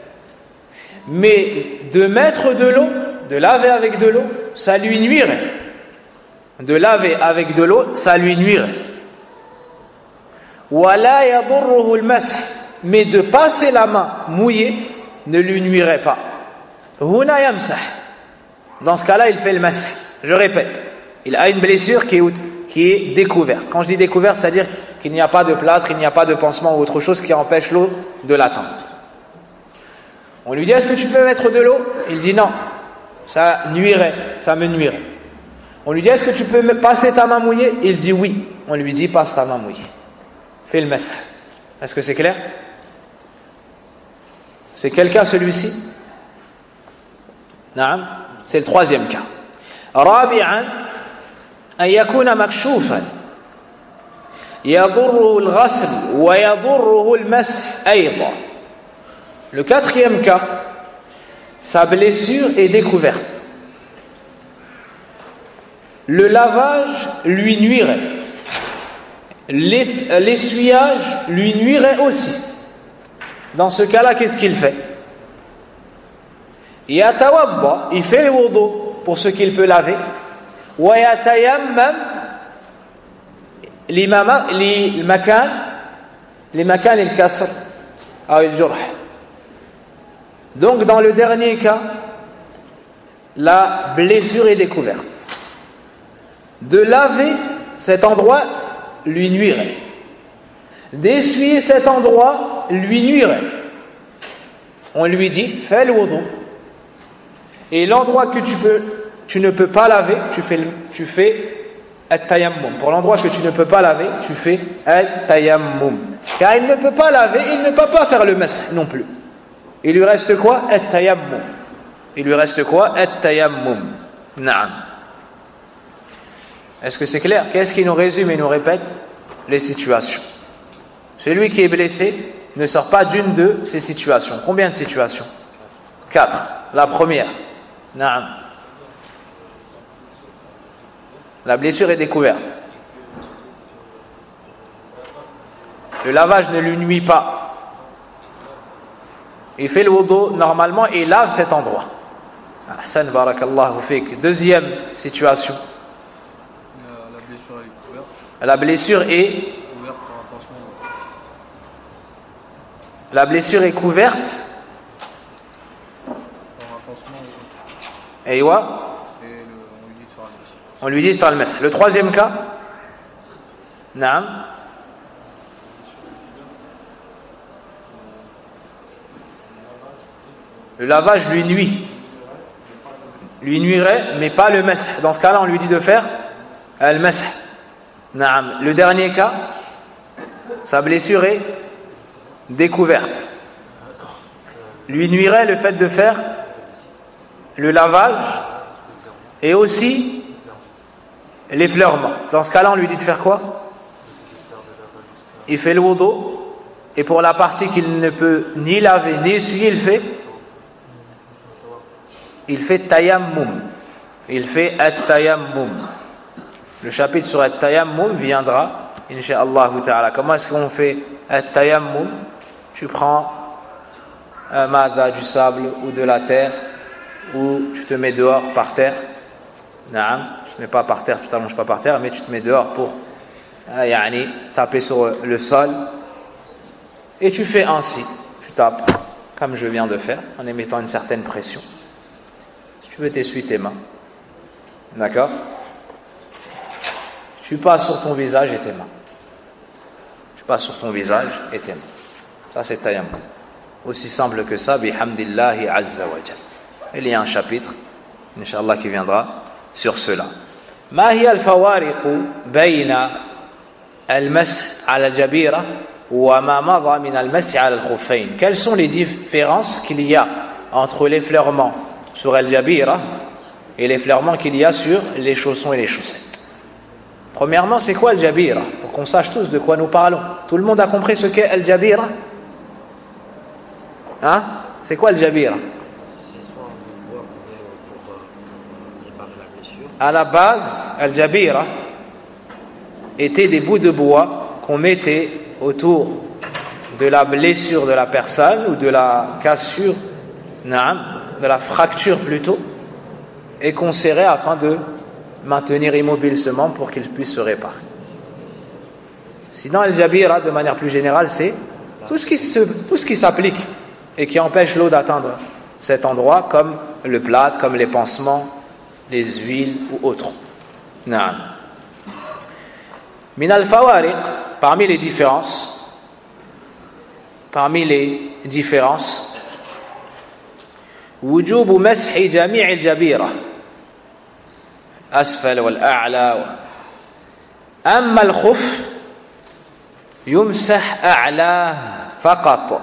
mais de mettre de l'eau, de laver avec de l'eau, ça lui nuirait. De laver avec de l'eau, ça lui nuirait. Wala yadurruhu al-masah, mais de passer la main mouillée ne lui nuirait pas. Huna yamsah. Dans ce cas-là, il fait le masah. Je répète, il a une blessure qui est découverte. Quand je dis découverte, c'est-à-dire qu'il n'y a pas de plâtre, il n'y a pas de pansement ou autre chose qui empêche l'eau de l'atteindre. On lui dit, est-ce que tu peux mettre de l'eau? Il dit non, ça nuirait, ça me nuirait. On lui dit, est-ce que tu peux me passer ta main mouillée? Il dit oui. On lui dit, passe ta main mouillée. Fais le masah. Est-ce que c'est clair? C'est quel cas celui-ci? Naam, c'est le troisième cas. رابعا أن يكون مكشوفا يضره الغسل ويضره المسح أيضا. Le quatrième cas, sa blessure est découverte. Le lavage lui nuirait. L'essuyage lui nuirait aussi. Dans ce cas-là, qu'est-ce qu'il fait? Yatawadda, il fait le wudu pour ce qu'il peut laver. Wa yatayammam لمكان الكسر أو الجرح. Donc dans le dernier cas, la blessure est découverte. De laver cet endroit lui nuirait. D'essuyer cet endroit lui nuirait. On lui dit, fais le wudu. Et l'endroit que tu ne peux pas laver, tu fais at-tayammum. Pour l'endroit que tu ne peux pas laver, tu fais at-tayammum. Car il ne peut pas laver, il ne peut pas faire le masah non plus. Il lui reste quoi? At-tayammum. Il lui reste quoi? At-tayammum. Naam. Est-ce que c'est clair? Qu'est-ce qui nous résume et nous répète les situations? Celui qui est blessé ne sort pas d'une de ces situations. Combien de situations? 4. La première. Naam. La blessure est découverte. Le lavage ne lui nuit pas. Il fait le wudu normalement et il lave cet endroit. Ahsan barakallahu fik. Deuxième situation. La blessure est couverte. La blessure est Couverte par un pansement. La blessure est couverte Par un pansement ou autre. Aywa. On lui dit de faire le masah. On lui dit de faire le masah. Le troisième cas. Naam. Le lavage lui nuit. Lui nuirait, mais pas le masah. Dans ce cas-là, on lui dit de faire le masah. Naam. Le dernier cas, sa blessure est découverte. Lui nuirait le fait de faire le lavage et aussi l'effleurement. Dans ce cas-là, on lui dit de faire quoi? Il fait le wudu et pour la partie qu'il ne peut ni laver ni essuyer, il fait tayammum. Il fait at-tayammum. Le chapitre sur at-tayammum viendra, incha'Allah ta'ala. Comment est-ce qu'on fait at-tayammum? Tu prends un maza, du sable ou de la terre, ou tu te mets dehors par terre. Naam, tu te mets pas par terre, tu t'allonges pas par terre, mais tu te mets dehors pour taper sur le sol. Et tu fais ainsi, tu tapes, comme je viens de faire, en émettant une certaine pression. Si tu veux t'essuyer tes mains, d'accord? Tu passes sur ton visage et tes mains. Tu passes sur ton visage et tes mains. Ça c'est tayammum. Aussi simple que ça, bihamdillahi azza wa jal. Il y a un chapitre, Inch'Allah, qui viendra sur cela. ما هي الفوارق بين المسح على الجبيرة وما مضى من المسح على الخفين? Quelles sont les différences qu'il y a entre l'effleurement sur al-jabira et l'effleurement qu'il y a sur les chaussons et les chaussettes? Premièrement, c'est quoi al-jabira? Pour qu'on sache tous de quoi nous parlons. Tout le monde a compris ce qu'est al-jabira? Hein? C'est quoi al-jabira? C'est soit un endroit pour réparer la blessure, À la base, al-jabira étaient des bouts de bois qu'on mettait autour de la blessure de la personne ou de la cassure, de la fracture plutôt, et qu'on serrait afin de maintenir immobile ce membre pour qu'il puisse se réparer. Sinon, al-jabira, de manière plus générale, c'est tout ce qui s'applique et qui empêche l'eau d'atteindre cet endroit, comme le plâtre, comme les pansements, les huiles ou autres. Naam. Min al-fawariq, parmi les différences, وجوب مسح جميع الجبيرة أسفل والأعلى أما الخف يمسح أعلاه فقط.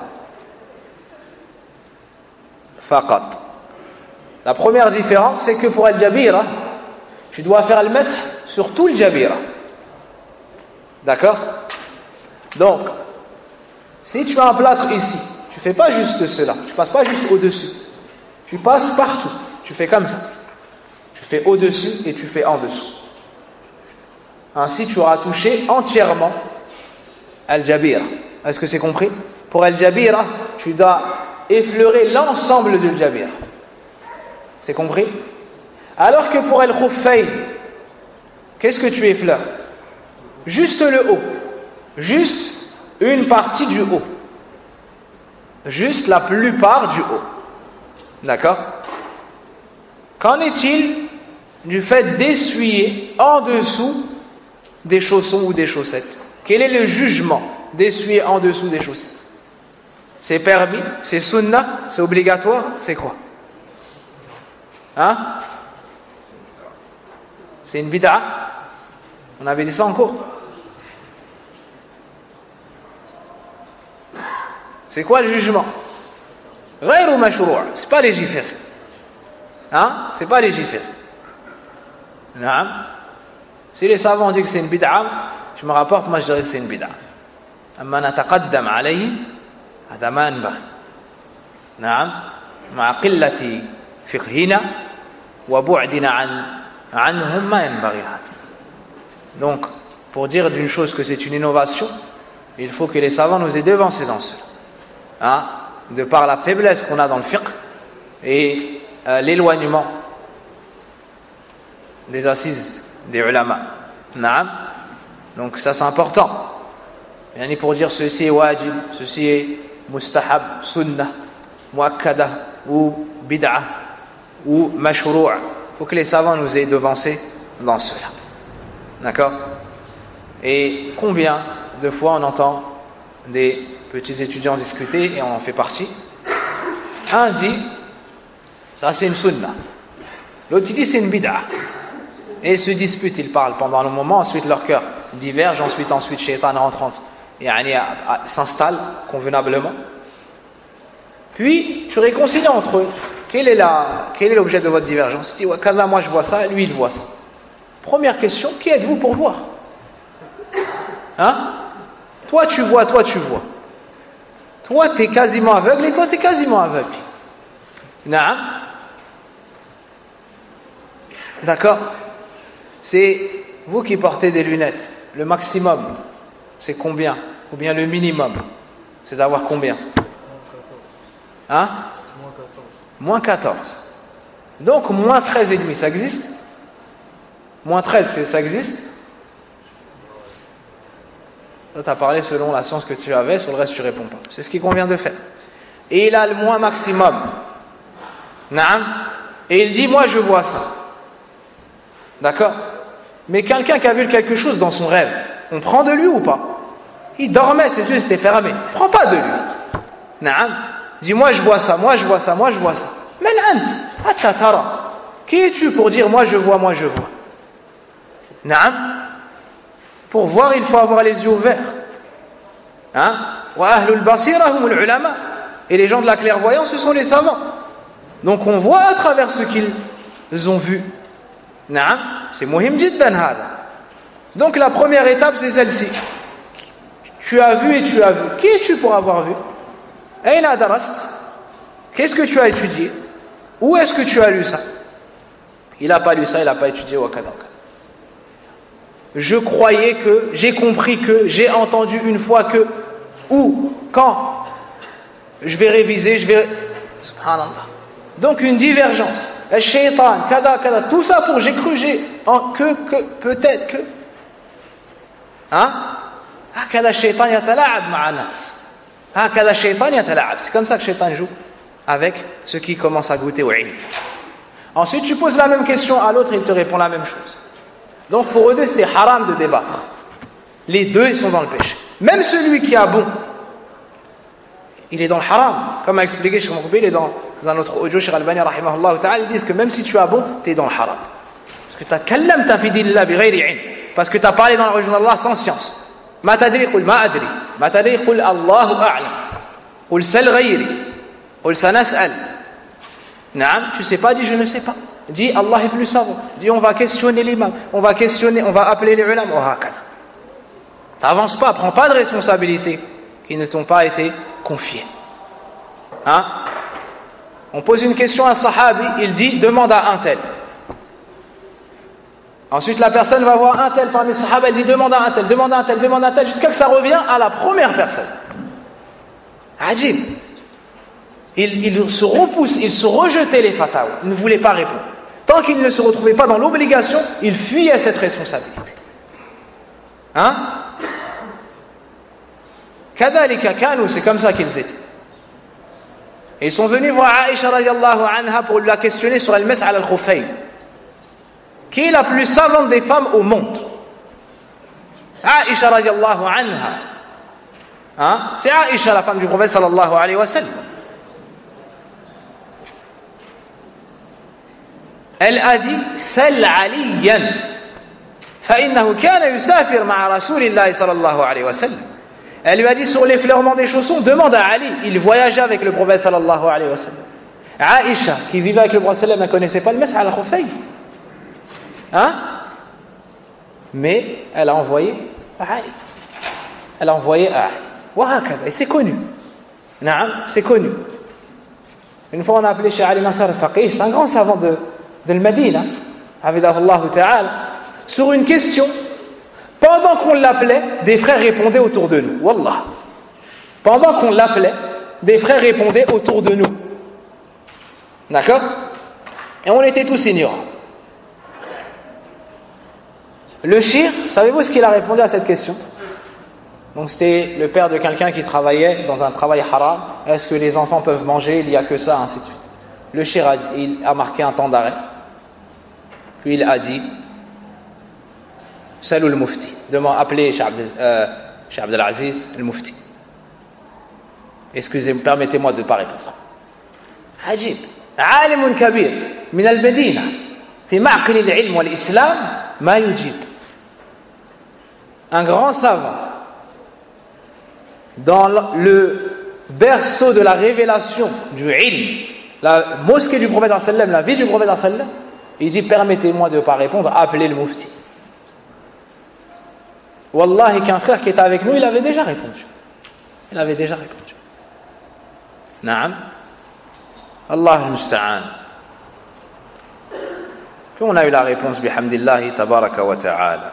La première différence, c'est que pour al-jabira, tu dois faire le mash sur tout le jabira. D'accord? Donc, si tu as un plâtre ici, tu fais pas juste cela, tu passes pas juste au-dessus. Tu passes partout, tu fais comme ça. Tu fais au-dessus et tu fais en dessous. Ainsi, tu auras touché entièrement al-jabira. Est-ce que c'est compris? Pour al-jabira, tu dois effleurer l'ensemble du jabira. C'est compris? Alors que pour al-khuffayn, qu'est-ce que tu effleures? Juste le haut. Juste une partie du haut. Juste la plupart du haut. D'accord? Qu'en est-il du fait d'essuyer en dessous des chaussons ou des chaussettes? Quel est le jugement d'essuyer en dessous des chaussettes? C'est permis? C'est sunnah? C'est obligatoire? C'est quoi? Hein? C'est une bid'a? On avait dit ça en cours. C'est quoi le jugement? غير مشروع, c'est pas légiféré. Hein? C'est pas légiféré. Naam. Si les savants disent que c'est une bid'a, je me rapporte, moi je dirais que c'est une bid'a. أما نتقدم عليه هذا ما ينبغي. نعم. مع قلة فقهنا وبعدنا عنهم ما ينبغي هذا. Donc, pour dire d'une chose que c'est une innovation, il faut que les savants nous aient devancés dans cela. Hein? De par la faiblesse qu'on a dans le fiqh et l'éloignement des assises des ulama. Naam. Donc ça c'est important. Yani pour dire ceci est wajib, ceci est mustahab, sunnah, muakkada ou bid'ah ou mashru'. Il faut que les savants nous aient devancés dans cela. D'accord? Et combien de fois on entend des petits étudiants discuter, et on en fait partie. Un dit, ça c'est une sunnah. L'autre dit, c'est une bid'ah. Et ils se disputent, ils parlent pendant un moment, ensuite leur cœur diverge, ensuite shaitan rentre, s'installe convenablement. Puis, tu réconcilies entre eux. Quel est l'objet de votre divergence? Tu dis, ouais, Kaza, moi je vois ça, lui il voit ça. Première question, qui êtes-vous pour voir? Hein? Toi tu vois. Toi, tu es quasiment aveugle et toi, tu es quasiment aveugle. Naam. D'accord? C'est vous qui portez des lunettes. Le maximum, c'est combien? Ou bien le minimum, c'est d'avoir combien? Hein? Moins 14. Donc, moins 13,5, ça existe? Moins 13, ça existe? Toi, tu as parlé selon la science que tu avais, sur le reste, tu réponds pas. C'est ce qu'il convient de faire. Et il a le moins maximum. Naam. Et il dit, moi, je vois ça. D'accord? Mais quelqu'un qui a vu quelque chose dans son rêve, on prend de lui ou pas? Il dormait, ses yeux étaient fermés. On prend pas de lui. Naam. Il dit, moi, je vois ça. Mais l'ant, qui es-tu pour dire, moi, je vois? Naam. Pour voir, il faut avoir les yeux ouverts. Hein? Wa ahlul basira humul ulama. Et les gens de la clairvoyance, ce sont les savants. Donc on voit à travers ce qu'ils ont vu. Naam, c'est muhim jiddan hada. Donc la première étape, c'est celle-ci. Tu as vu et tu as vu. Qui es-tu pour avoir vu? Aina darast? Qu'est-ce que tu as étudié? Où est-ce que tu as lu ça? Il n'a pas lu ça, il n'a pas étudié wakada. Je croyais que, j'ai compris que, j'ai entendu une fois que, ou, quand, je vais réviser, subhanallah. Donc une divergence. Le shaitan, kada, tout ça pour, j'ai cru, que, peut-être que, hein? هكذا الشيطان يتلاعب مع الناس. هكذا الشيطان يتلاعب. C'est comme ça que le shaitan joue avec ceux qui commencent à goûter au ilm. Ensuite, tu poses la même question à l'autre, il te répond la même chose. Donc pour eux deux, c'est haram de débattre. Les deux, ils sont dans le péché. Même celui qui a bon, il est dans le haram. Comme a expliqué Cheikh Moukbil, il est dans un autre audio, Cheikh Albani, rahimahullah ta'ala, ils disent que même si tu as bon, tu es dans le haram. Parce que tu as kallamta fi dinillah bi ghayri ilm. Parce que tu as parlé dans la religion d'Allah sans science. Ma tadri, qul ma adri. Ma tadri, qul Allahu a'lam. Qul sal ghayri. Qul sanas'al. Naam, tu sais pas, dis je ne sais pas. Dis Allah est plus savant. Dis on va questionner l'imam. On va appeler les ulama. T'avances pas, prends pas de responsabilités qui ne t'ont pas été confiées. Hein? On pose une question à un sahabi, il dit demande à un tel. Ensuite la personne va voir un tel parmi les sahaba, elle dit demande à un tel, jusqu'à ce que ça revient à la première personne. Ajib. Il se repousse, il se rejetait les fatawa, il ne voulait pas répondre. Tant qu'il ne se retrouvait pas dans l'obligation, il fuyait cette responsabilité. Hein? Kadhalika kanu, c'est comme ça qu'ils étaient. Et ils sont venus voir Aïcha radiallahu anha pour la questionner sur al-mas' ala al-khuffayn. Qui est la plus savante des femmes au monde? Aïcha radiallahu anha. Hein? C'est Aïcha, la femme du prophète sallallahu alayhi wa sallam. Elle a dit Sal aliyan فإنه كان يسافر مع رسول الله صلى الله عليه وسلم. Elle lui a dit sur l'effleurement des chaussons, demande à Ali, il voyageait avec le prophète sallallahu alayhi wa sallam. Aïcha, qui vivait avec le prophète sallallahu alayhi wa sallam, ne connaissait pas le mas' al khuffayn. Hein? Mais elle a envoyé à Ali. Elle a envoyé à Ali. Et c'est connu. Naam, c'est connu. Une fois on a appelé chez Ali Nasser al-Faqih, c'est un grand savant de Medina, Hafidahullah ta'ala, sur une question. Pendant qu'on l'appelait, des frères répondaient autour de nous. Wallah. Pendant qu'on l'appelait, des frères répondaient autour de nous. D'accord? Et on était tous ignorants. Le shir, savez-vous ce qu'il a répondu à cette question? Donc c'était le père de quelqu'un qui travaillait dans un travail haram. Est-ce que les enfants peuvent manger? Il n'y a que ça, ainsi de suite. Le shir il a marqué un temps d'arrêt. Puis il a dit Salou le mufti. Appelez Cheikh Abdelaziz le mufti. Excusez-moi, permettez-moi de ne pas répondre. Ajib. Alimun kabir min al-Medina fi ma'qil al-ilm wal-islam ma yujib. Un grand savant dans le berceau de la révélation du ilm, la mosquée du prophète sallam, la ville du prophète sallam, il dit permettez-moi de ne pas répondre, appelez le mufti. Wallahi qu'un frère qui était avec nous, il avait déjà répondu. Naam. Allah al-musta'an. Puis on a eu la réponse bihamdillahi tabaraka wa ta'ala.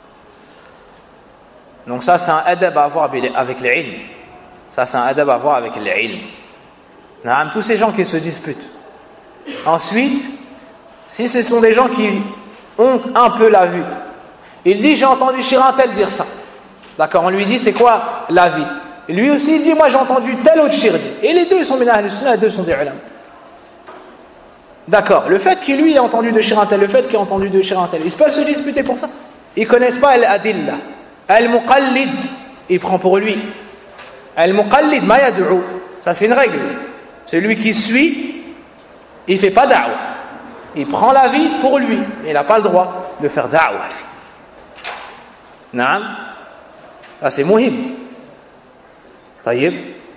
Donc ça c'est un adab à avoir avec l'ilm. Ça c'est un adab à avoir avec l'ilm. Naam, tous ces gens qui se disputent. Ensuite, si ce sont des gens qui ont un peu la vue, il dit j'ai entendu Chirantel dire ça. D'accord, on lui dit c'est quoi la vie? Et lui aussi il dit moi j'ai entendu tel autre Chir dire. Et les deux ils sont min ahl sunnah, les deux sont des ulama. D'accord, le fait qu'il lui ait entendu de Chirantel, le fait qu'il ait entendu de Chirantel, ils peuvent se disputer pour ça. Ils connaissent pas al-adilla. Al-muqallid, il prend pour lui. Al-muqallid ma yad'u. Ça c'est une règle. Celui qui suit, il fait pas da'wa. Il prend la vie pour lui. Il n'a pas le droit de faire da'wa. Naam. Ah, c'est muhim. Taïb.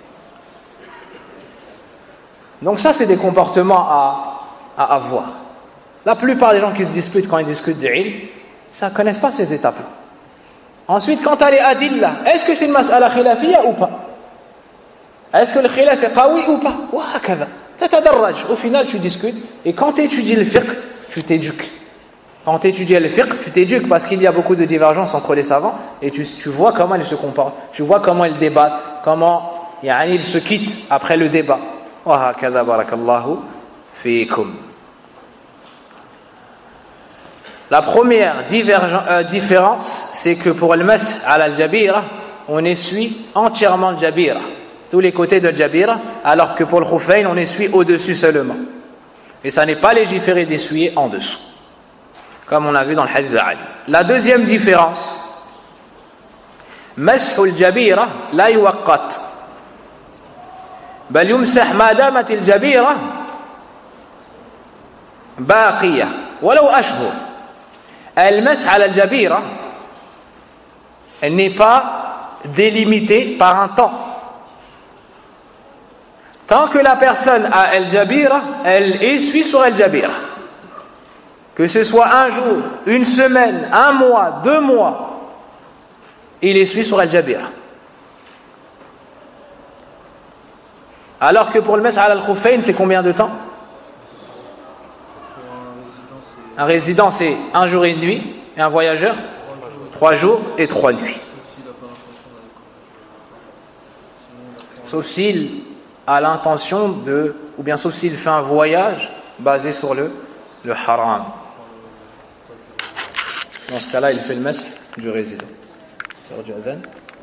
Donc ça c'est des comportements à avoir. La plupart des gens qui se disputent quand ils discutent d'ilm, ça ne connaissent pas ces étapes-là. Ensuite, quant à les adilla, est-ce que c'est une mas'ala khilafiyya ou pas? Est-ce que le khilaf est qawi ou pas? Au final tu discutes, et quand tu étudies le fiqh, tu t'éduques. Quand tu étudies le fiqh, tu t'éduques parce qu'il y a beaucoup de divergences entre les savants et tu vois comment ils se comportent, tu vois comment ils débattent, comment ils se quittent après le débat. Wa hakadha barakallahu fiikum. La première différence, c'est que pour le mas ala al-jabira, on essuie entièrement le jabira, tous les côtés de jabira, alors que pour le khuffayn, on essuie au-dessus seulement. Et ça n'est pas légiféré d'essuyer en dessous, comme on a vu dans le hadith d'Ali. La deuxième différence, mashu al-jabira la yuwaqqat, bal yumsah ma damat al-jabira baqiya, walau ashhur. Al-masah ala al-jabira n'est pas délimité par un temps. Tant que la personne a al-jabira, elle essuie sur al-jabira. Que ce soit un jour, une semaine, un mois, 2 mois, il essuie sur al-jabira. Alors que pour le masah ala al-khuffayn, c'est combien de temps? Un résident, c'est 1 jour et 1 nuit, et un voyageur 3 jours et 3 nuits. Sauf s'il a l'intention de, ou bien sauf s'il fait un voyage basé sur le haram. Dans ce cas-là, il fait le masah du résident. C'est l'heure du adhan.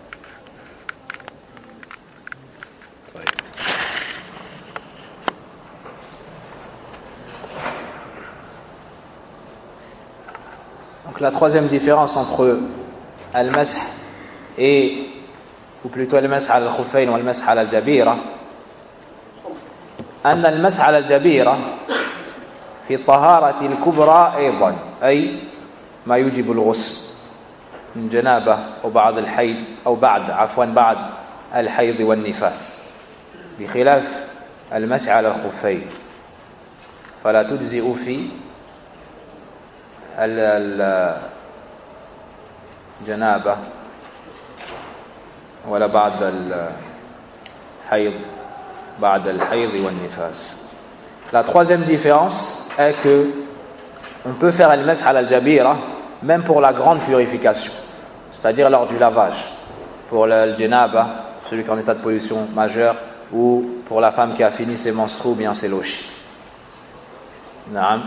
Donc la troisième différence entre al-masah ou plutôt al-masah ala al-khuffayn ou al-masah ala al-jabira, أن المسح على الجبيرة في طهارة الكبرى أيضا، أي ما يجب الغسل من جنابة أو بعد الحيض أو بعد الحيض والنفاس، بخلاف المسح على الخفين فلا تجزئ في الجنابة ولا بعد الحيض والنفاس. La troisième différence est que on peut faire le masah ala al-jabira même pour la grande purification, c'est-à-dire lors du lavage, pour le janaba, celui qui est en état de pollution majeure, ou pour la femme qui a fini ses menstrues ou bien ses lochis. Naam.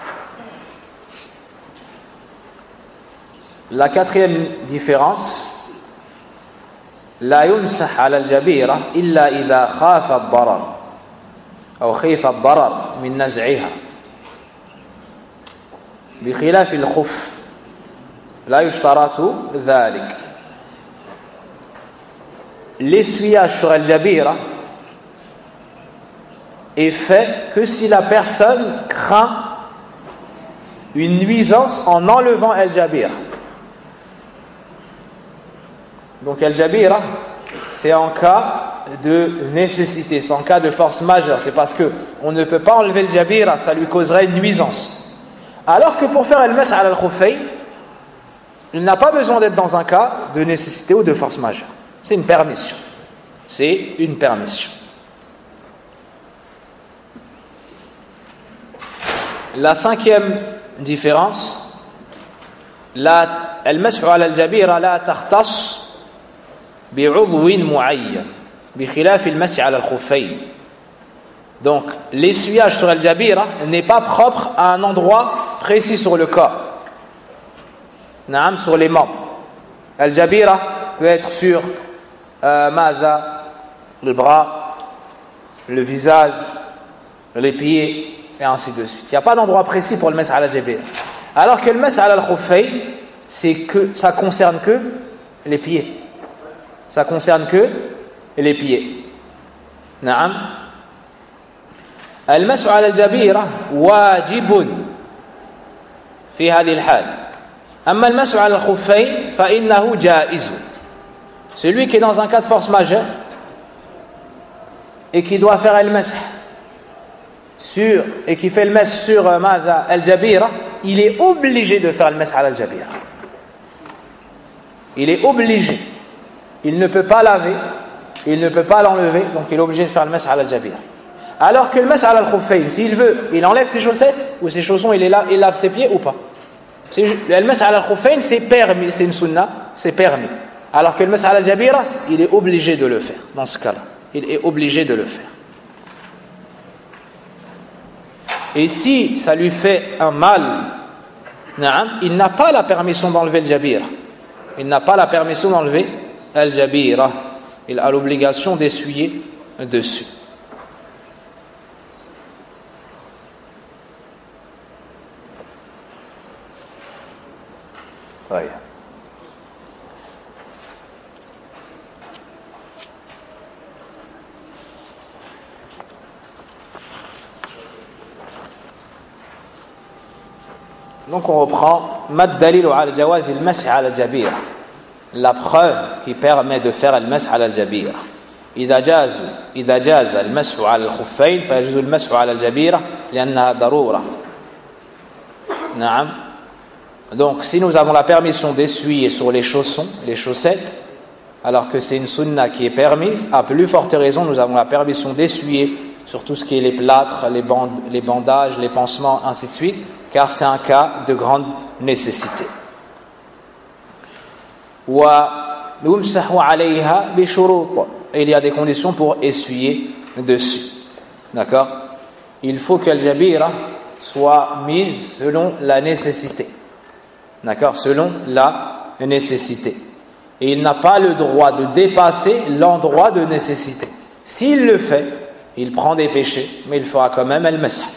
La quatrième différence, لا يمسح على الجبيرة إلا إذا خاف الضرر أو خيف الضرر من نزعها، بخلاف الخف لا يشترط ذلك. L'essuyage sur al-jabira est fait que si la personne craint une nuisance en enlevant al-jabira. Donc al-jabira, c'est en cas de nécessité, c'est en cas de force majeure, c'est parce que on ne peut pas enlever le jabira, ça lui causerait une nuisance. Alors que pour faire al-masah ala al-khuffayn, il n'a pas besoin d'être dans un cas de nécessité ou de force majeure. C'est une permission. C'est une permission. La cinquième différence, al-masah ala al-jabira la takhtass بعضو معين بخلاف المسح على الخفين. Donc l'essuyage sur al-jabira n'est pas propre à un endroit précis sur le corps, naam, sur les membres. Al-jabira peut être sur le bras, le visage, les pieds et ainsi de suite. Il n'y a pas d'endroit précis pour le masah ala al-jabira. Alors que le masah ala al-khuffayn, ça concerne que les pieds. Ça concerne que les pieds. Naam. المسح على الجبيرة واجب في هذه الحال. أما المسح على الخفين فإنه جائز. Celui qui est dans un cas de force majeure et qui doit faire le masah et qui fait le masah sur al-jabira, il est obligé de faire le masah ala al-jabira. Il est obligé. Il ne peut pas laver, il ne peut pas l'enlever, donc il est obligé de faire le masah ala al-jabira. Alors que le mas ala al-khuffayn, s'il veut, il enlève ses chaussettes ou ses chaussons, il lave ses pieds ou pas. Le mas ala al-khuffayn, c'est permis, c'est une sunna, c'est permis. Alors que le mas ala al-jabira, il est obligé de le faire, dans ce cas-là. Il est obligé de le faire. Et si ça lui fait un mal, il n'a pas la permission d'enlever le jabira. Il n'a pas la permission d'enlever al-jabira. Il a l'obligation d'essuyer dessus. Ouais. Donc on reprend mad dalil ala jawaz al-mas'h ala al-jabira. La preuve qui permet de faire al-mas'h ala al-jabira. إذا جاز المسح على الخفين فيجوز المسح على الجبيرة لأنها ضرورة. نعم. Donc si nous avons la permission d'essuyer sur les chaussons, les chaussettes, alors que c'est une sunna qui est permise, à plus forte raison nous avons la permission d'essuyer sur tout ce qui est les plâtres, les bandages, les pansements, ainsi de suite, car c'est un cas de grande nécessité. وَيُمْسَحُ عَلَيْهَا بِشُرُوطٍ. Et il y a des conditions pour essuyer dessus. D'accord? Il faut que le jabira soit mise selon la nécessité. D'accord? Selon la nécessité. Et il n'a pas le droit de dépasser l'endroit de nécessité. S'il le fait, il prend des péchés, mais il fera quand même al-masah.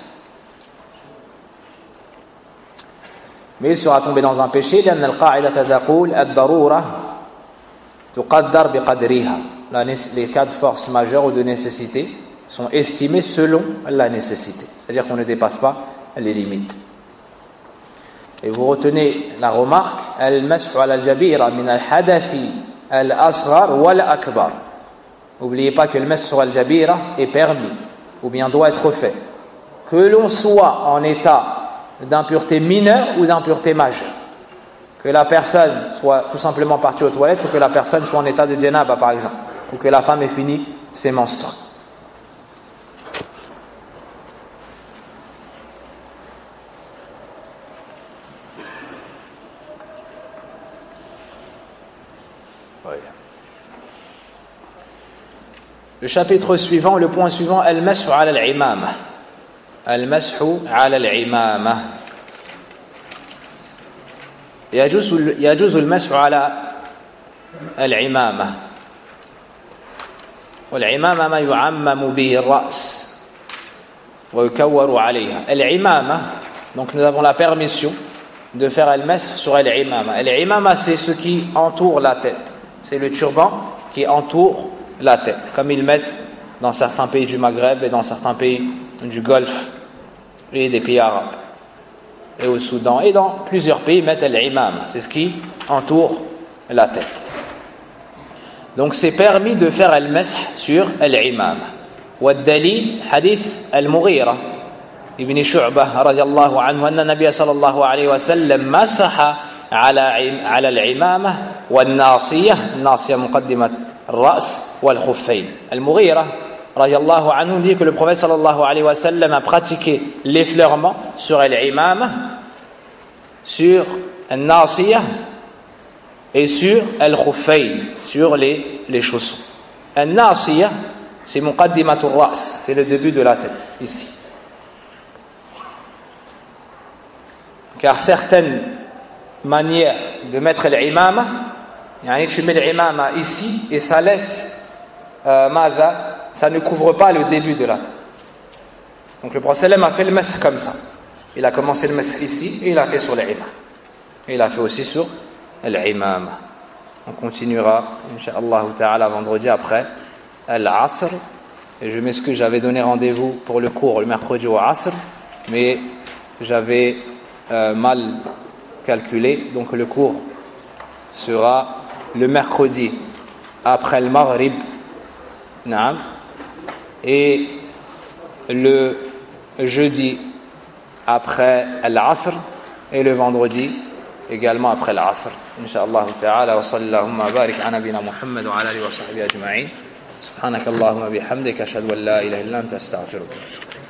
Mais il sera tombé dans un péché, لأن القاعدة تقول الضرورة تقدر بقدرها. Les cas de force majeure ou de nécessité sont estimés selon la nécessité. C'est-à-dire qu'on ne dépasse pas les limites. Et vous retenez la remarque, al-mas'hu ala al-jabira min al-hadathi al-asghar wal-akbar. N'oubliez pas que le mas'hu sur al-jabira est permis, ou bien doit être fait, que l'on soit en état d'impureté mineure ou d'impureté majeure. Que la personne soit tout simplement partie aux toilettes, ou que la personne soit en état de janaba par exemple, ou que la femme ait fini ses menstrues. Le chapitre suivant, le point suivant, al-mas'hu ala al-imama. Al-mas'hu ala al-imama. يجوز المسح على العمامة. والعمامة ما يعمم به الرأس ويكور عليها. العمامة, donc nous avons la permission de faire al-mash sur al-imama. Al-imama, c'est ce qui entoure la tête. C'est le turban qui entoure la tête, comme ils mettent dans certains pays du Maghreb et dans certains pays du Golfe et des pays arabes. Et au Soudan et dans plusieurs pays mettent al-imam, c'est ce qui entoure la tête. Donc c'est permis de faire al-mash sur al-imam. والدليل حديث المغيرة ابن شعبة رضي الله عنه أن النبي صلى الله عليه وسلم مسح على العمامة والناصية. الناصية مقدمة الرأس والخفين. المغيرة رضي الله عنه dit que le prophète sallallahu alayhi wa sallam a pratiqué l'effleurement sur al-imama, sur al-nasiya et sur al-khuffayn, sur les chaussons. Al-nasiya, c'est muqaddimatul ras, c'est le début de la tête, ici. Car certaines manières de mettre l'imama, tu mets l'imama ici et ça laisse ça ne couvre pas le début de la tête. Donc le prophète a fait le masque comme ça. Il a commencé le masque ici et il a fait sur l'imam. Et il a fait aussi sur l'imam. On continuera, Inch'Allah ta'ala, vendredi après l'Asr. Et je m'excuse, j'avais donné rendez-vous pour le cours le mercredi au Asr, mais j'avais mal calculé. Donc le cours sera le mercredi après le Maghrib. Naam. Et le jeudi après l'Asr et le vendredi également après l'Asr. Inch'Allah ta'ala wa sallallahu wa barik ala nabina Muhammad wa ala alihi wa sahbihi ajma'in. سبحانك اللهم وبحمدك أشهد أن لا إله إلا أنت أستغفرك.